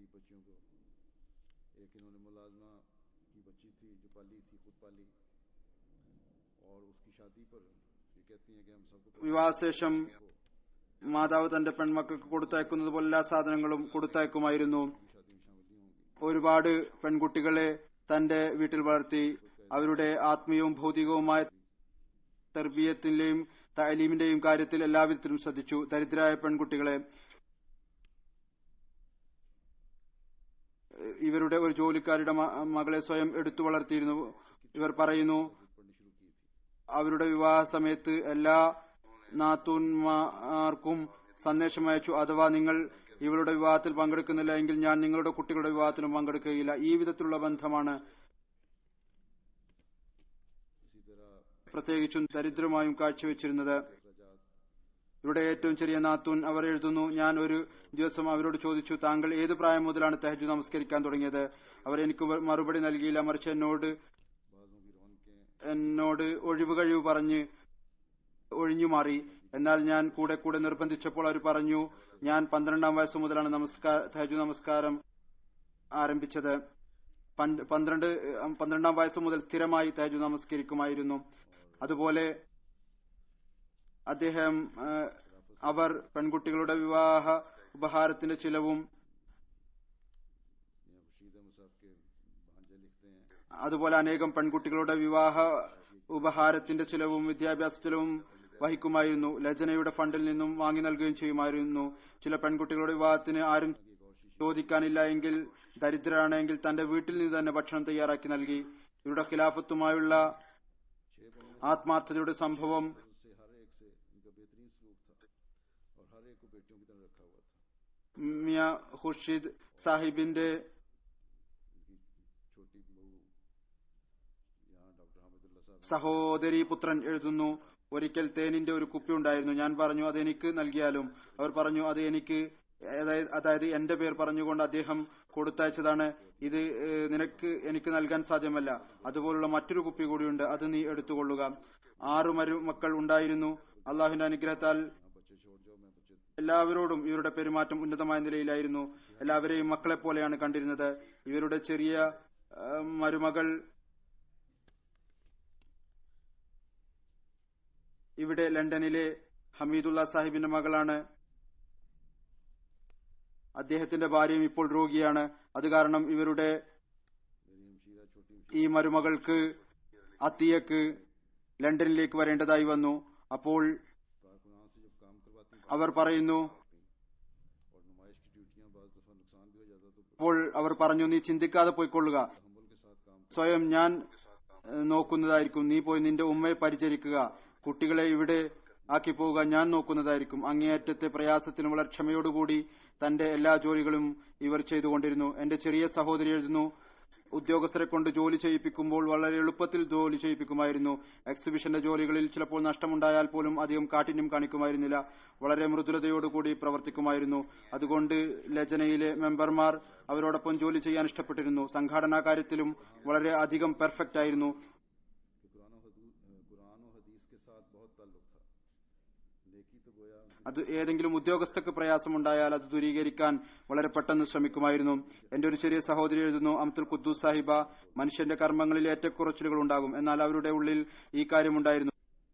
വിവാഹശേഷം മാതാവ് തന്റെ പെൺമക്കൾക്ക് കൊടുത്തയക്കുന്നത് പോലെ എല്ലാ സാധനങ്ങളും കൊടുത്തയക്കുമായിരുന്നു. ഒരുപാട് പെൺകുട്ടികളെ തന്റെ വീട്ടിൽ വളർത്തി. അവരുടെ ആത്മീയവും ഭൗതികവുമായ തർബീയത്തിന്റെയും തഅലീമിന്റെയും കാര്യത്തിൽ എല്ലാവിധത്തിലും ശ്രദ്ധിച്ചു. ദരിദ്രരായ പെൺകുട്ടികളെ ഇവരുടെ ഒരു ജോലിക്കാരുടെ മകളെ സ്വയം എടുത്തു വളർത്തിയിരുന്നു. ഇവർ പറയുന്നു, അവരുടെ വിവാഹ സമയത്ത് എല്ലാ നാത്തൂന്മാർക്കും സന്ദേശം അയച്ചു, അഥവാ നിങ്ങൾ ഇവരുടെ വിവാഹത്തിൽ പങ്കെടുക്കുന്നില്ല എങ്കിൽ ഞാൻ നിങ്ങളുടെ കുട്ടികളുടെ വിവാഹത്തിലും പങ്കെടുക്കുകയില്ല. ഈ വിധത്തിലുള്ള ബന്ധമാണ് പ്രത്യേകിച്ചും ദരിദ്രമായും കാഴ്ചവെച്ചിരുന്നത്. ഇവരുടെ ഏറ്റവും ചെറിയ നാത്തൂൻ അവർ എഴുതുന്നു, ഞാൻ ഒരു ദിവസം അവരോട് ചോദിച്ചു, താങ്കൾ ഏത് പ്രായം മുതലാണ് തഹജ്ജുദ് നമസ്കരിക്കാൻ തുടങ്ങിയത്? അവർ എനിക്ക് മറുപടി നൽകിയില്ല, മറിച്ച് എന്നോട് ഒഴിവ് കഴിവ് പറഞ്ഞ് ഒഴിഞ്ഞു മാറി. എന്നാൽ ഞാൻ കൂടെ കൂടെ നിർബന്ധിച്ചപ്പോൾ അവർ പറഞ്ഞു, ഞാൻ 12-ാം വയസ്സ് മുതലാണ് തഹജ്ജുദ് നമസ്കാരം ആരംഭിച്ചത്. 12-ാം വയസ്സ് മുതൽ സ്ഥിരമായി തഹജ്ജുദ് നമസ്കരിക്കുമായിരുന്നു. അതുപോലെ അവർ പെൺകുട്ടികളുടെ വിവാഹ ഉപഹാരത്തിന്റെ ചിലവും അതുപോലെ അനേകം പെൺകുട്ടികളുടെ വിവാഹ ഉപഹാരത്തിന്റെ ചിലവും വിദ്യാഭ്യാസ ചിലവും വഹിക്കുമായിരുന്നു. ലജനയുടെ ഫണ്ടിൽ നിന്നും വാങ്ങി നൽകുകയും ചെയ്യുമായിരുന്നു. ചില പെൺകുട്ടികളുടെ വിവാഹത്തിന് ആരും ചോദിക്കാനില്ല എങ്കിൽ, ദരിദ്രരാണെങ്കിൽ തന്റെ വീട്ടിൽ നിന്ന് തന്നെ ഭക്ഷണം തയ്യാറാക്കി നൽകി. ഇവരുടെ ഖിലാഫത്തുമായുള്ള ആത്മാർത്ഥതയുടെ സംഭവം മിയ ഖുർഷിദ് സാഹിബിന്റെ സഹോദരി പുത്രൻ എഴുതുന്നു, ഒരിക്കൽ തേനിന്റെ ഒരു കുപ്പി ഉണ്ടായിരുന്നു. ഞാൻ പറഞ്ഞു അത് എനിക്ക് നൽകിയാലും. അവർ പറഞ്ഞു അത് എനിക്ക്, അതായത് എന്റെ പേർ പറഞ്ഞുകൊണ്ട് അദ്ദേഹം കൊടുത്തയച്ചതാണ്. ഇത് എനിക്ക് നൽകാൻ സാധ്യമല്ല. അതുപോലുള്ള മറ്റൊരു കുപ്പി കൂടിയുണ്ട്, അത് നീ എടുത്തുകൊള്ളുക. 6 മരുമക്കൾ ഉണ്ടായിരുന്നു. അള്ളാഹുവിന്റെ അനുഗ്രഹത്താൽ എല്ലാവരോടും ഇവരുടെ പെരുമാറ്റം ഉന്നതമായ നിലയിലായിരുന്നു. എല്ലാവരെയും മക്കളെ പോലെയാണ് കണ്ടിരുന്നത്. ഇവരുടെ ചെറിയ മരുമകൾ ഇവിടെ ലണ്ടനിലെ ഹമീദുള്ള സാഹിബിന്റെ മകളാണ്. അദ്ദേഹത്തിന്റെ ഭാര്യയും ഇപ്പോൾ രോഗിയാണ്. അത് കാരണം ഇവരുടെ ഈ മരുമകൾക്ക് അത്തിയക്ക് ലണ്ടനിലേക്ക് വരേണ്ടതായി വന്നു. അപ്പോൾ അവർ പറഞ്ഞു നീ ചിന്തിക്കാതെ പോയിക്കൊള്ളുക, സ്വയം ഞാൻ നോക്കുന്നതായിരിക്കും. നീ പോയി നിന്റെ ഉമ്മയെ പരിചരിക്കുക, കുട്ടികളെ ഇവിടെ ആക്കി പോവുക, ഞാൻ നോക്കുന്നതായിരിക്കും. അങ്ങേയറ്റത്തെ പ്രയാസത്തിനും വളരെ ക്ഷമയോടുകൂടി തന്റെ എല്ലാ ജോലികളും ഇവർ ചെയ്തുകൊണ്ടിരുന്നു. എന്റെ ചെറിയ സഹോദരി എഴുതുന്നു, ഉദ്യോഗസ്ഥരെ കൊണ്ട് ജോലി ചെയ്യിപ്പിക്കുമ്പോൾ വളരെ എളുപ്പത്തിൽ ജോലി ചെയ്യിപ്പിക്കുമായിരുന്നു. എക്സിബിഷന്റെ ജോലികളിൽ ചിലപ്പോൾ നഷ്ടമുണ്ടായാൽ പോലും അധികം കാഠിന്യം കാണിക്കുമായിരുന്നില്ല. വളരെ മൃദുലതയോടുകൂടി പ്രവർത്തിക്കുമായിരുന്നു. അതുകൊണ്ട് ലജനയിലെ മെമ്പർമാർ അവരോടൊപ്പം ജോലി ചെയ്യാൻ ഇഷ്ടപ്പെട്ടിരുന്നു. സംഘാടനാ കാര്യത്തിലും വളരെ അധികം പെർഫെക്റ്റ് ആയിരുന്നു. അത് ഏതെങ്കിലും ഉദ്യോഗസ്ഥർക്ക് പ്രയാസമുണ്ടായാൽ അത് ദൂരീകരിക്കാൻ വളരെ പെട്ടെന്ന് ശ്രമിക്കുമായിരുന്നു. എന്റെ ഒരു ചെറിയ സഹോദരി എഴുതുന്നു, അബ്ദുൽ ഖുദ്ദൂസ് സാഹിബ, മനുഷ്യന്റെ കർമ്മങ്ങളിൽ ഏറ്റക്കുറച്ചിലുകൾ ഉണ്ടാകും, എന്നാൽ അവരുടെ ഉള്ളിൽ ഈ കാര്യമുണ്ടായിരുന്നു.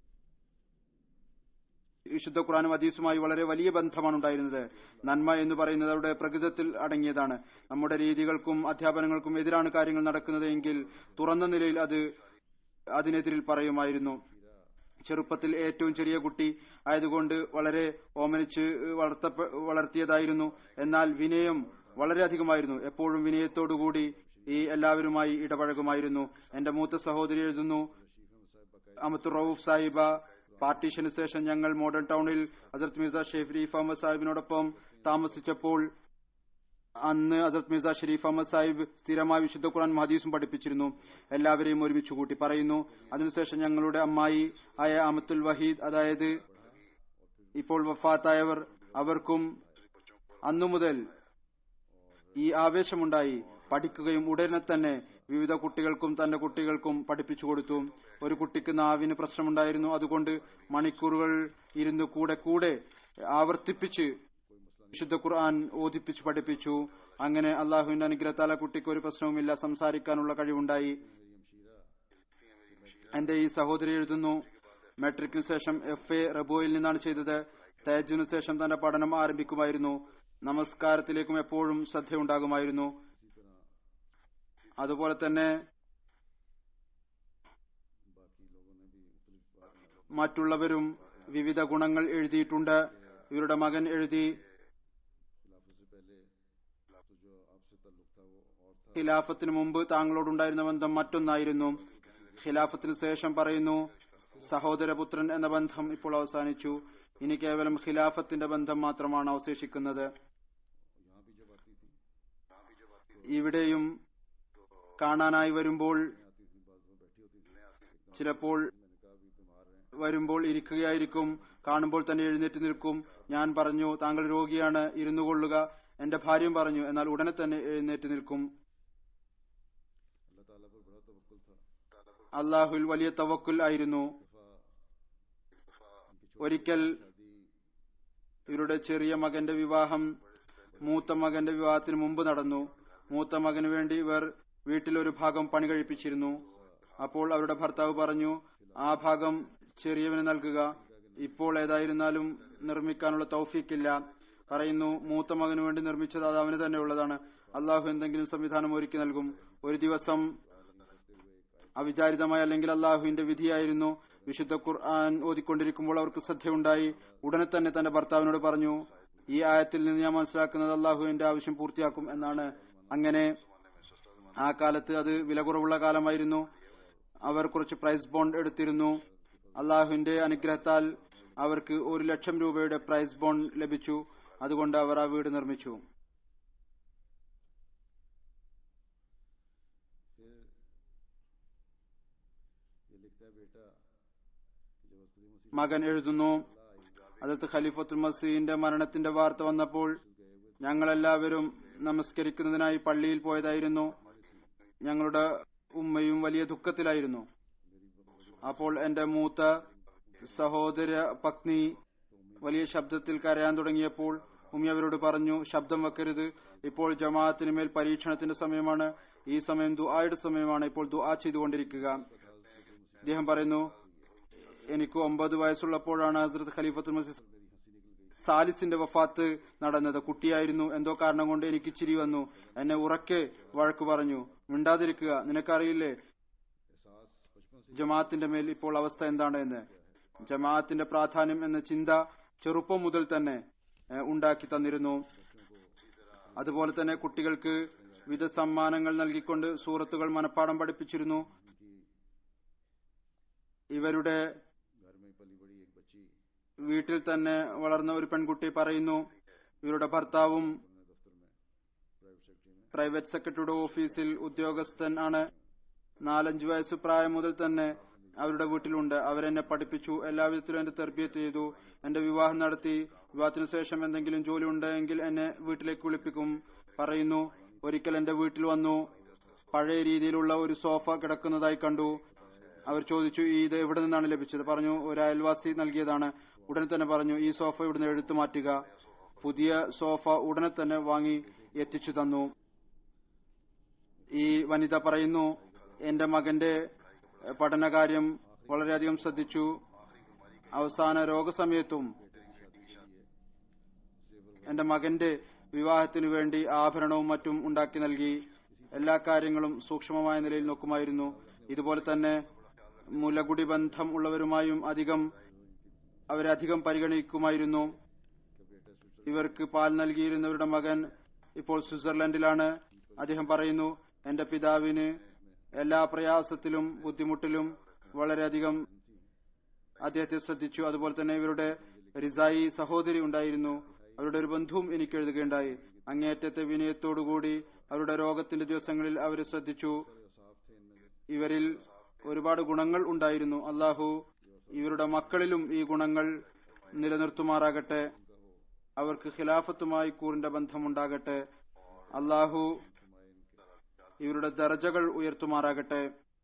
വിശുദ്ധ ഖുർആനും ഹദീസുമായി വളരെ വലിയ ബന്ധമാണ് ഉണ്ടായിരുന്നത്. നന്മ എന്ന് പറയുന്നത് അവരുടെ പ്രകൃതത്തിൽ അടങ്ങിയതാണ്. നമ്മുടെ രീതികൾക്കും അധ്യാപനങ്ങൾക്കും എതിരാണ് കാര്യങ്ങൾ നടക്കുന്നത് എങ്കിൽ തുറന്ന നിലയിൽ അതിനെതിരിൽ പറയുമായിരുന്നു. ചെറുപ്പത്തിൽ ഏറ്റവും ചെറിയ കുട്ടി ആയതുകൊണ്ട് വളരെ ഓമനിച്ച് വളർത്തിയതായിരുന്നു. എന്നാൽ വിനയം വളരെയധികമായിരുന്നു. എപ്പോഴും വിനയത്തോടുകൂടി ഈ എല്ലാവരുമായി ഇടപഴകുമായിരുന്നു. എന്റെ മൂത്ത സഹോദരി എഴുതുന്നു, അമത്തുർ റൌഫ് സാഹിബ, പാർട്ടീഷന് ശേഷം ഞങ്ങൾ മോഡേൺ ടൗണിൽ ഹസരത്ത് മിർസ ഷരീഫ് അഹമ്മദ് സാഹിബിനോടൊപ്പം താമസിച്ചപ്പോൾ അന്ന് ഹസരത്ത് മിർസ ഷരീഫ് അഹമ്മദ് സാഹിബ് സ്ഥിരമായി വിശുദ്ധ ഖുർആൻ ഹദീസും പഠിപ്പിച്ചിരുന്നു. എല്ലാവരെയും ഒരുമിച്ച് കൂട്ടി പറയുന്നു. അതിനുശേഷം ഞങ്ങളുടെ അമ്മായി ആയ അമത്തുൽ വഹീദ്, അതായത് ഇപ്പോൾ വഫാത്തായവർ, അവർക്കും അന്നു മുതൽ ഈ ആവേശമുണ്ടായി. പഠിക്കുകയും ഉടനെ തന്നെ വിവിധ കുട്ടികൾക്കും തന്റെ കുട്ടികൾക്കും പഠിപ്പിച്ചു കൊടുത്തു. ഒരു കുട്ടിക്ക് നാവിന് പ്രശ്നമുണ്ടായിരുന്നു. അതുകൊണ്ട് മണിക്കൂറുകൾ ഇരുന്ന് കൂടെ ആവർത്തിപ്പിച്ച് വിശുദ്ധ ഖുർആൻ ഓതിപ്പിച്ച് പഠിപ്പിച്ചു. അങ്ങനെ അള്ളാഹുവിന്റെ അനുഗ്രഹത്താൽ ആ കുട്ടിക്ക് ഒരു പ്രശ്നവുമില്ല, സംസാരിക്കാനുള്ള കഴിവുണ്ടായി. എന്റെ ഈ സഹോദരി എഴുതുന്നു, മെട്രിക്കിന് ശേഷം FA റബോയിൽ നിന്നാണ് ചെയ്തത്. തഹജ്ജുദിന് ശേഷം തന്റെ പഠനം ആരംഭിക്കുമായിരുന്നു. നമസ്കാരത്തിലേക്കും എപ്പോഴും ശ്രദ്ധയുണ്ടാകുമായിരുന്നു. അതുപോലെ തന്നെ മറ്റുള്ളവരും വിവിധ ഗുണങ്ങൾ എഴുതിയിട്ടുണ്ട്. ഇവരുടെ മകൻ എഴുതി, ഖിലാഫത്തിന് മുമ്പ് താങ്കളോടുണ്ടായിരുന്ന ബന്ധം മറ്റൊന്നായിരുന്നു. ഖിലാഫത്തിന് ശേഷം പറയുന്നു, സഹോദരപുത്രൻ എന്ന ബന്ധം ഇപ്പോൾ അവസാനിച്ചു. ഇനി കേവലം ഖിലാഫത്തിന്റെ ബന്ധം മാത്രമാണ് അവശേഷിക്കുന്നത്. ഇവിടെയും കാണാനായി വരുമ്പോൾ ചിലപ്പോൾ ഇരിക്കുകയായിരിക്കും, കാണുമ്പോൾ തന്നെ എഴുന്നേറ്റ് നിൽക്കും. ഞാൻ പറഞ്ഞു, താങ്കൾ രോഗിയാണ്, ഇരുന്നു കൊള്ളുക. എന്റെ ഭാര്യയും പറഞ്ഞു, എന്നാൽ ഉടനെ തന്നെ എഴുന്നേറ്റ് നിൽക്കും. അള്ളാഹുൽ വലിയ തവക്കുൽ ആയിരുന്നു. ഒരിക്കൽ ഇവരുടെ ചെറിയ മകന്റെ വിവാഹം മൂത്ത മകന്റെ വിവാഹത്തിന് മുമ്പ് നടന്നു. മൂത്ത മകന് വേണ്ടി ഇവർ വീട്ടിലൊരു ഭാഗം പണി കഴിപ്പിച്ചിരുന്നു. അപ്പോൾ അവരുടെ ഭർത്താവ് പറഞ്ഞു, ആ ഭാഗം ചെറിയവന് നൽകുക, ഇപ്പോൾ ഏതായിരുന്നാലും നിർമ്മിക്കാനുള്ള തൗഫീക്കില്ല. പറയുന്നു, മൂത്ത മകന് വേണ്ടി നിർമ്മിച്ചത് അത് അവന് തന്നെ ഉള്ളതാണ്. അള്ളാഹു എന്തെങ്കിലും സംവിധാനം ഒരുക്കി നൽകും. ഒരു ദിവസം അവിചാരിതമായി അല്ലെങ്കിൽ അള്ളാഹുവിന്റെ വിധിയായിരുന്നു, വിശുദ്ധ ഖുർആൻ ഓതിക്കൊണ്ടിരിക്കുമ്പോൾ അവർക്ക് ശ്രദ്ധയുണ്ടായി. ഉടനെ തന്നെ തന്റെ ഭർത്താവിനോട് പറഞ്ഞു, ഈ ആയത്തിൽ നിന്ന് ഞാൻ മനസ്സിലാക്കുന്നത് അള്ളാഹു എന്റെ ആവശ്യം പൂർത്തിയാക്കും എന്നാണ്. അങ്ങനെ ആ കാലത്ത് അത് വില കുറവുള്ള കാലമായിരുന്നു. അവർ കുറച്ച് പ്രൈസ് ബോണ്ട് എടുത്തിരുന്നു. അള്ളാഹുവിന്റെ അനുഗ്രഹത്താൽ അവർക്ക് 1,00,000 രൂപയുടെ പ്രൈസ് ബോണ്ട് ലഭിച്ചു. അതുകൊണ്ട് അവർ ആ വീട് നിർമ്മിച്ചു. മകൻ എഴുതുന്നു, ഹദരത്ത് ഖലീഫത്തുൽ മസീഹിന്റെ മരണത്തിന്റെ വാർത്ത വന്നപ്പോൾ ഞങ്ങളെല്ലാവരും നമസ്കരിക്കുന്നതിനായി പള്ളിയിൽ പോയതായിരുന്നു. ഞങ്ങളുടെ ഉമ്മയും വലിയ ദുഃഖത്തിലായിരുന്നു. അപ്പോൾ എന്റെ മൂത്ത സഹോദര പത്നി വലിയ ശബ്ദത്തിൽ കരയാൻ തുടങ്ങിയപ്പോൾ ഉമ്മ അവരോട് പറഞ്ഞു, ശബ്ദം വെക്കരുത്, ഇപ്പോൾ ജമാഅത്തിന് മേൽ പരീക്ഷണത്തിന്റെ സമയമാണ്, ഈ സമയം ദുആയുടെ സമയമാണ്, ഇപ്പോൾ ദുആ ചെയ്തുകൊണ്ടിരിക്കുക. അദ്ദേഹം പറയുന്നു, എനിക്ക് 9 വയസ്സുള്ളപ്പോഴാണ് ഹസ്രത്ത് ഖലീഫത്തുൽ മസീഹ് സാലിസിന്റെ വഫാത്ത് നടന്നത്. കുട്ടിയായിരുന്നു. എന്തോ കാരണം കൊണ്ട് എനിക്ക് ചിരി വന്നു. എന്നെ ഉറക്കെ വഴക്ക് പറഞ്ഞു, മിണ്ടാതിരിക്കുക, നിനക്കറിയില്ലേ ജമാഅത്തിന്റെ മേൽ ഇപ്പോൾ അവസ്ഥ എന്താണ് എന്ന്. ജമാഅത്തിന്റെ പ്രാധാന്യം എന്ന ചിന്ത ചെറുപ്പം മുതൽ തന്നെ ഉണ്ടാക്കി തന്നിരുന്നു. അതുപോലെ തന്നെ കുട്ടികൾക്ക് വിവിധ സമ്മാനങ്ങൾ നൽകിക്കൊണ്ട് സൂറത്തുകൾ മനഃപ്പാഠം പഠിപ്പിച്ചിരുന്നു. ഇവരുടെ വീട്ടിൽ തന്നെ വളർന്ന ഒരു പെൺകുട്ടി പറയുന്നു, ഇവരുടെ ഭർത്താവും പ്രൈവറ്റ് സെക്രട്ടറിയുടെ ഓഫീസിൽ ഉദ്യോഗസ്ഥൻ ആണ്. 4-5 വയസ്സ് പ്രായം മുതൽ തന്നെ അവരുടെ വീട്ടിലുണ്ട്. അവരെന്നെ പഠിപ്പിച്ചു, എല്ലാവിധത്തിലും എന്റെ തർബിയത്ത് ചെയ്തു. എന്റെ വിവാഹം നടത്തി. വിവാഹത്തിനു ശേഷം എന്തെങ്കിലും ജോലി ഉണ്ടെങ്കിൽ എന്നെ വീട്ടിലേക്ക് വിളിപ്പിക്കും. പറയുന്നു, ഒരിക്കൽ എന്റെ വീട്ടിൽ വന്നു, പഴയ രീതിയിലുള്ള ഒരു സോഫ കിടക്കുന്നതായി കണ്ടു. അവർ ചോദിച്ചു, ഇത് എവിടെ നിന്നാണ് ലഭിച്ചത്? പറഞ്ഞു, ഒരു അയൽവാസി നൽകിയതാണ്. ഉടനെ തന്നെ പറഞ്ഞു, ഈ സോഫ ഇവിടുന്ന് എടുത്തു മാറ്റുക. പുതിയ സോഫ ഉടനെ തന്നെ വാങ്ങി എത്തിച്ചു തന്നു. ഈ വനിത പറയുന്നു, എന്റെ മകന്റെ പഠനകാര്യം വളരെയധികം ശ്രദ്ധിച്ചു. അവസാന രോഗസമയത്തും എന്റെ മകന്റെ വിവാഹത്തിനു വേണ്ടി ആഭരണവും മറ്റും ഉണ്ടാക്കി നൽകി. എല്ലാ കാര്യങ്ങളും സൂക്ഷ്മമായ നിലയിൽ നോക്കുമായിരുന്നു. ഇതുപോലെ തന്നെ മുലകുടി ബന്ധം ഉള്ളവരുമായും അവരെ അധികം പരിഗണിക്കുമായിരുന്നു. ഇവർക്ക് പാൽ നൽകിയിരുന്നവരുടെ മകൻ ഇപ്പോൾ സ്വിറ്റ്സർലൻഡിലാണ്. അദ്ദേഹം പറയുന്നു, എന്റെ പിതാവിന് എല്ലാ പ്രയാസത്തിലും ബുദ്ധിമുട്ടിലും വളരെയധികം അദ്ദേഹത്തെ ശ്രദ്ധിച്ചു. അതുപോലെ തന്നെ ഇവരുടെ റിസായി സഹോദരി ഉണ്ടായിരുന്നു. അവരുടെ ഒരു ബന്ധുവും എനിക്ക് എഴുതുകയുണ്ടായി. അങ്ങേയറ്റത്തെ വിനയത്തോടുകൂടി അവരുടെ രോഗത്തിന്റെ ദിവസങ്ങളിൽ അവരെ ശ്രദ്ധിച്ചു. ഇവരിൽ ഒരുപാട് ഗുണങ്ങൾ ഉണ്ടായിരുന്നു. അള്ളാഹു ഇവരുടെ മക്കളിലും ഈ ഗുണങ്ങൾ നിലനിർത്തുമാറാകട്ടെ. അവർക്ക് ഖിലാഫത്തുമായി കൂറിന്റെ ബന്ധമുണ്ടാകട്ടെ. അള്ളാഹു ഇവരുടെ ദർജകൾ ഉയർത്തുമാറാകട്ടെ.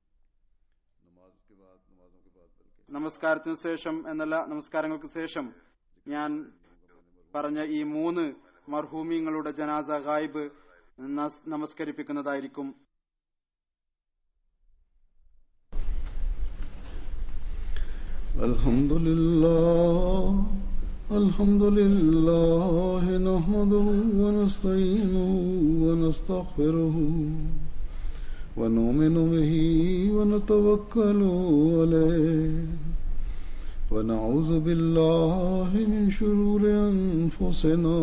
നമസ്കാരത്തിനു ശേഷം എന്നല്ല, നമസ്കാരങ്ങൾക്ക് ശേഷം ഞാൻ പറഞ്ഞ ഈ 3 മർഹൂമിങ്ങളുടെ ജനാസ ഗായിബ് നമസ്കരിപ്പിക്കുന്നതായിരിക്കും. അൽഹംദുലില്ലാഹ് നഹ്മദുഹു വനസ്തഈനുഹു വനസ്തഗ്ഫിറുഹു വനുഅ്മിനു ബിഹി വനതവക്കലു അലൈഹി വനഊദു ബില്ലാഹി മിൻ ശുറൂരി അൻഫുസിനാ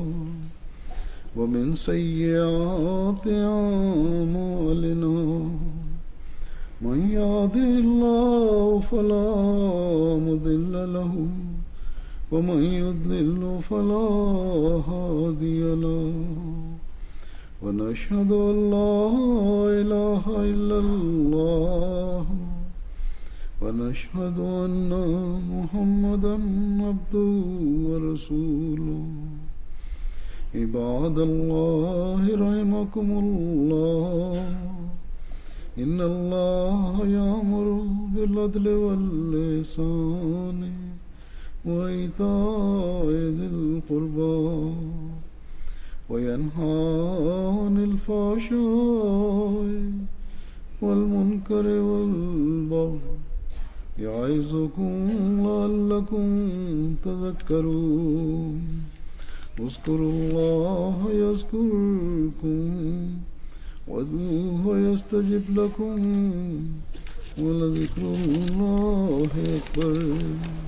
വമിൻ സയ്യിആതി അഅ്മാലിനാ. من يهده الله فلا مضل له ومن يضلل فلا هادي له ونشهد أن لا إله إلا الله ونشهد أن محمدا عبده ورسوله. عباد الله رحمكم الله، إن الله يأمر بالعدل والإحسان وإيتاء ذي القربى وينهى عن الفحشاء والمنكر والبغي يعظكم لعلكم تذكرون. اذكروا الله يذكركم وادعوه يستجب لكم ولذكر الله أكبر.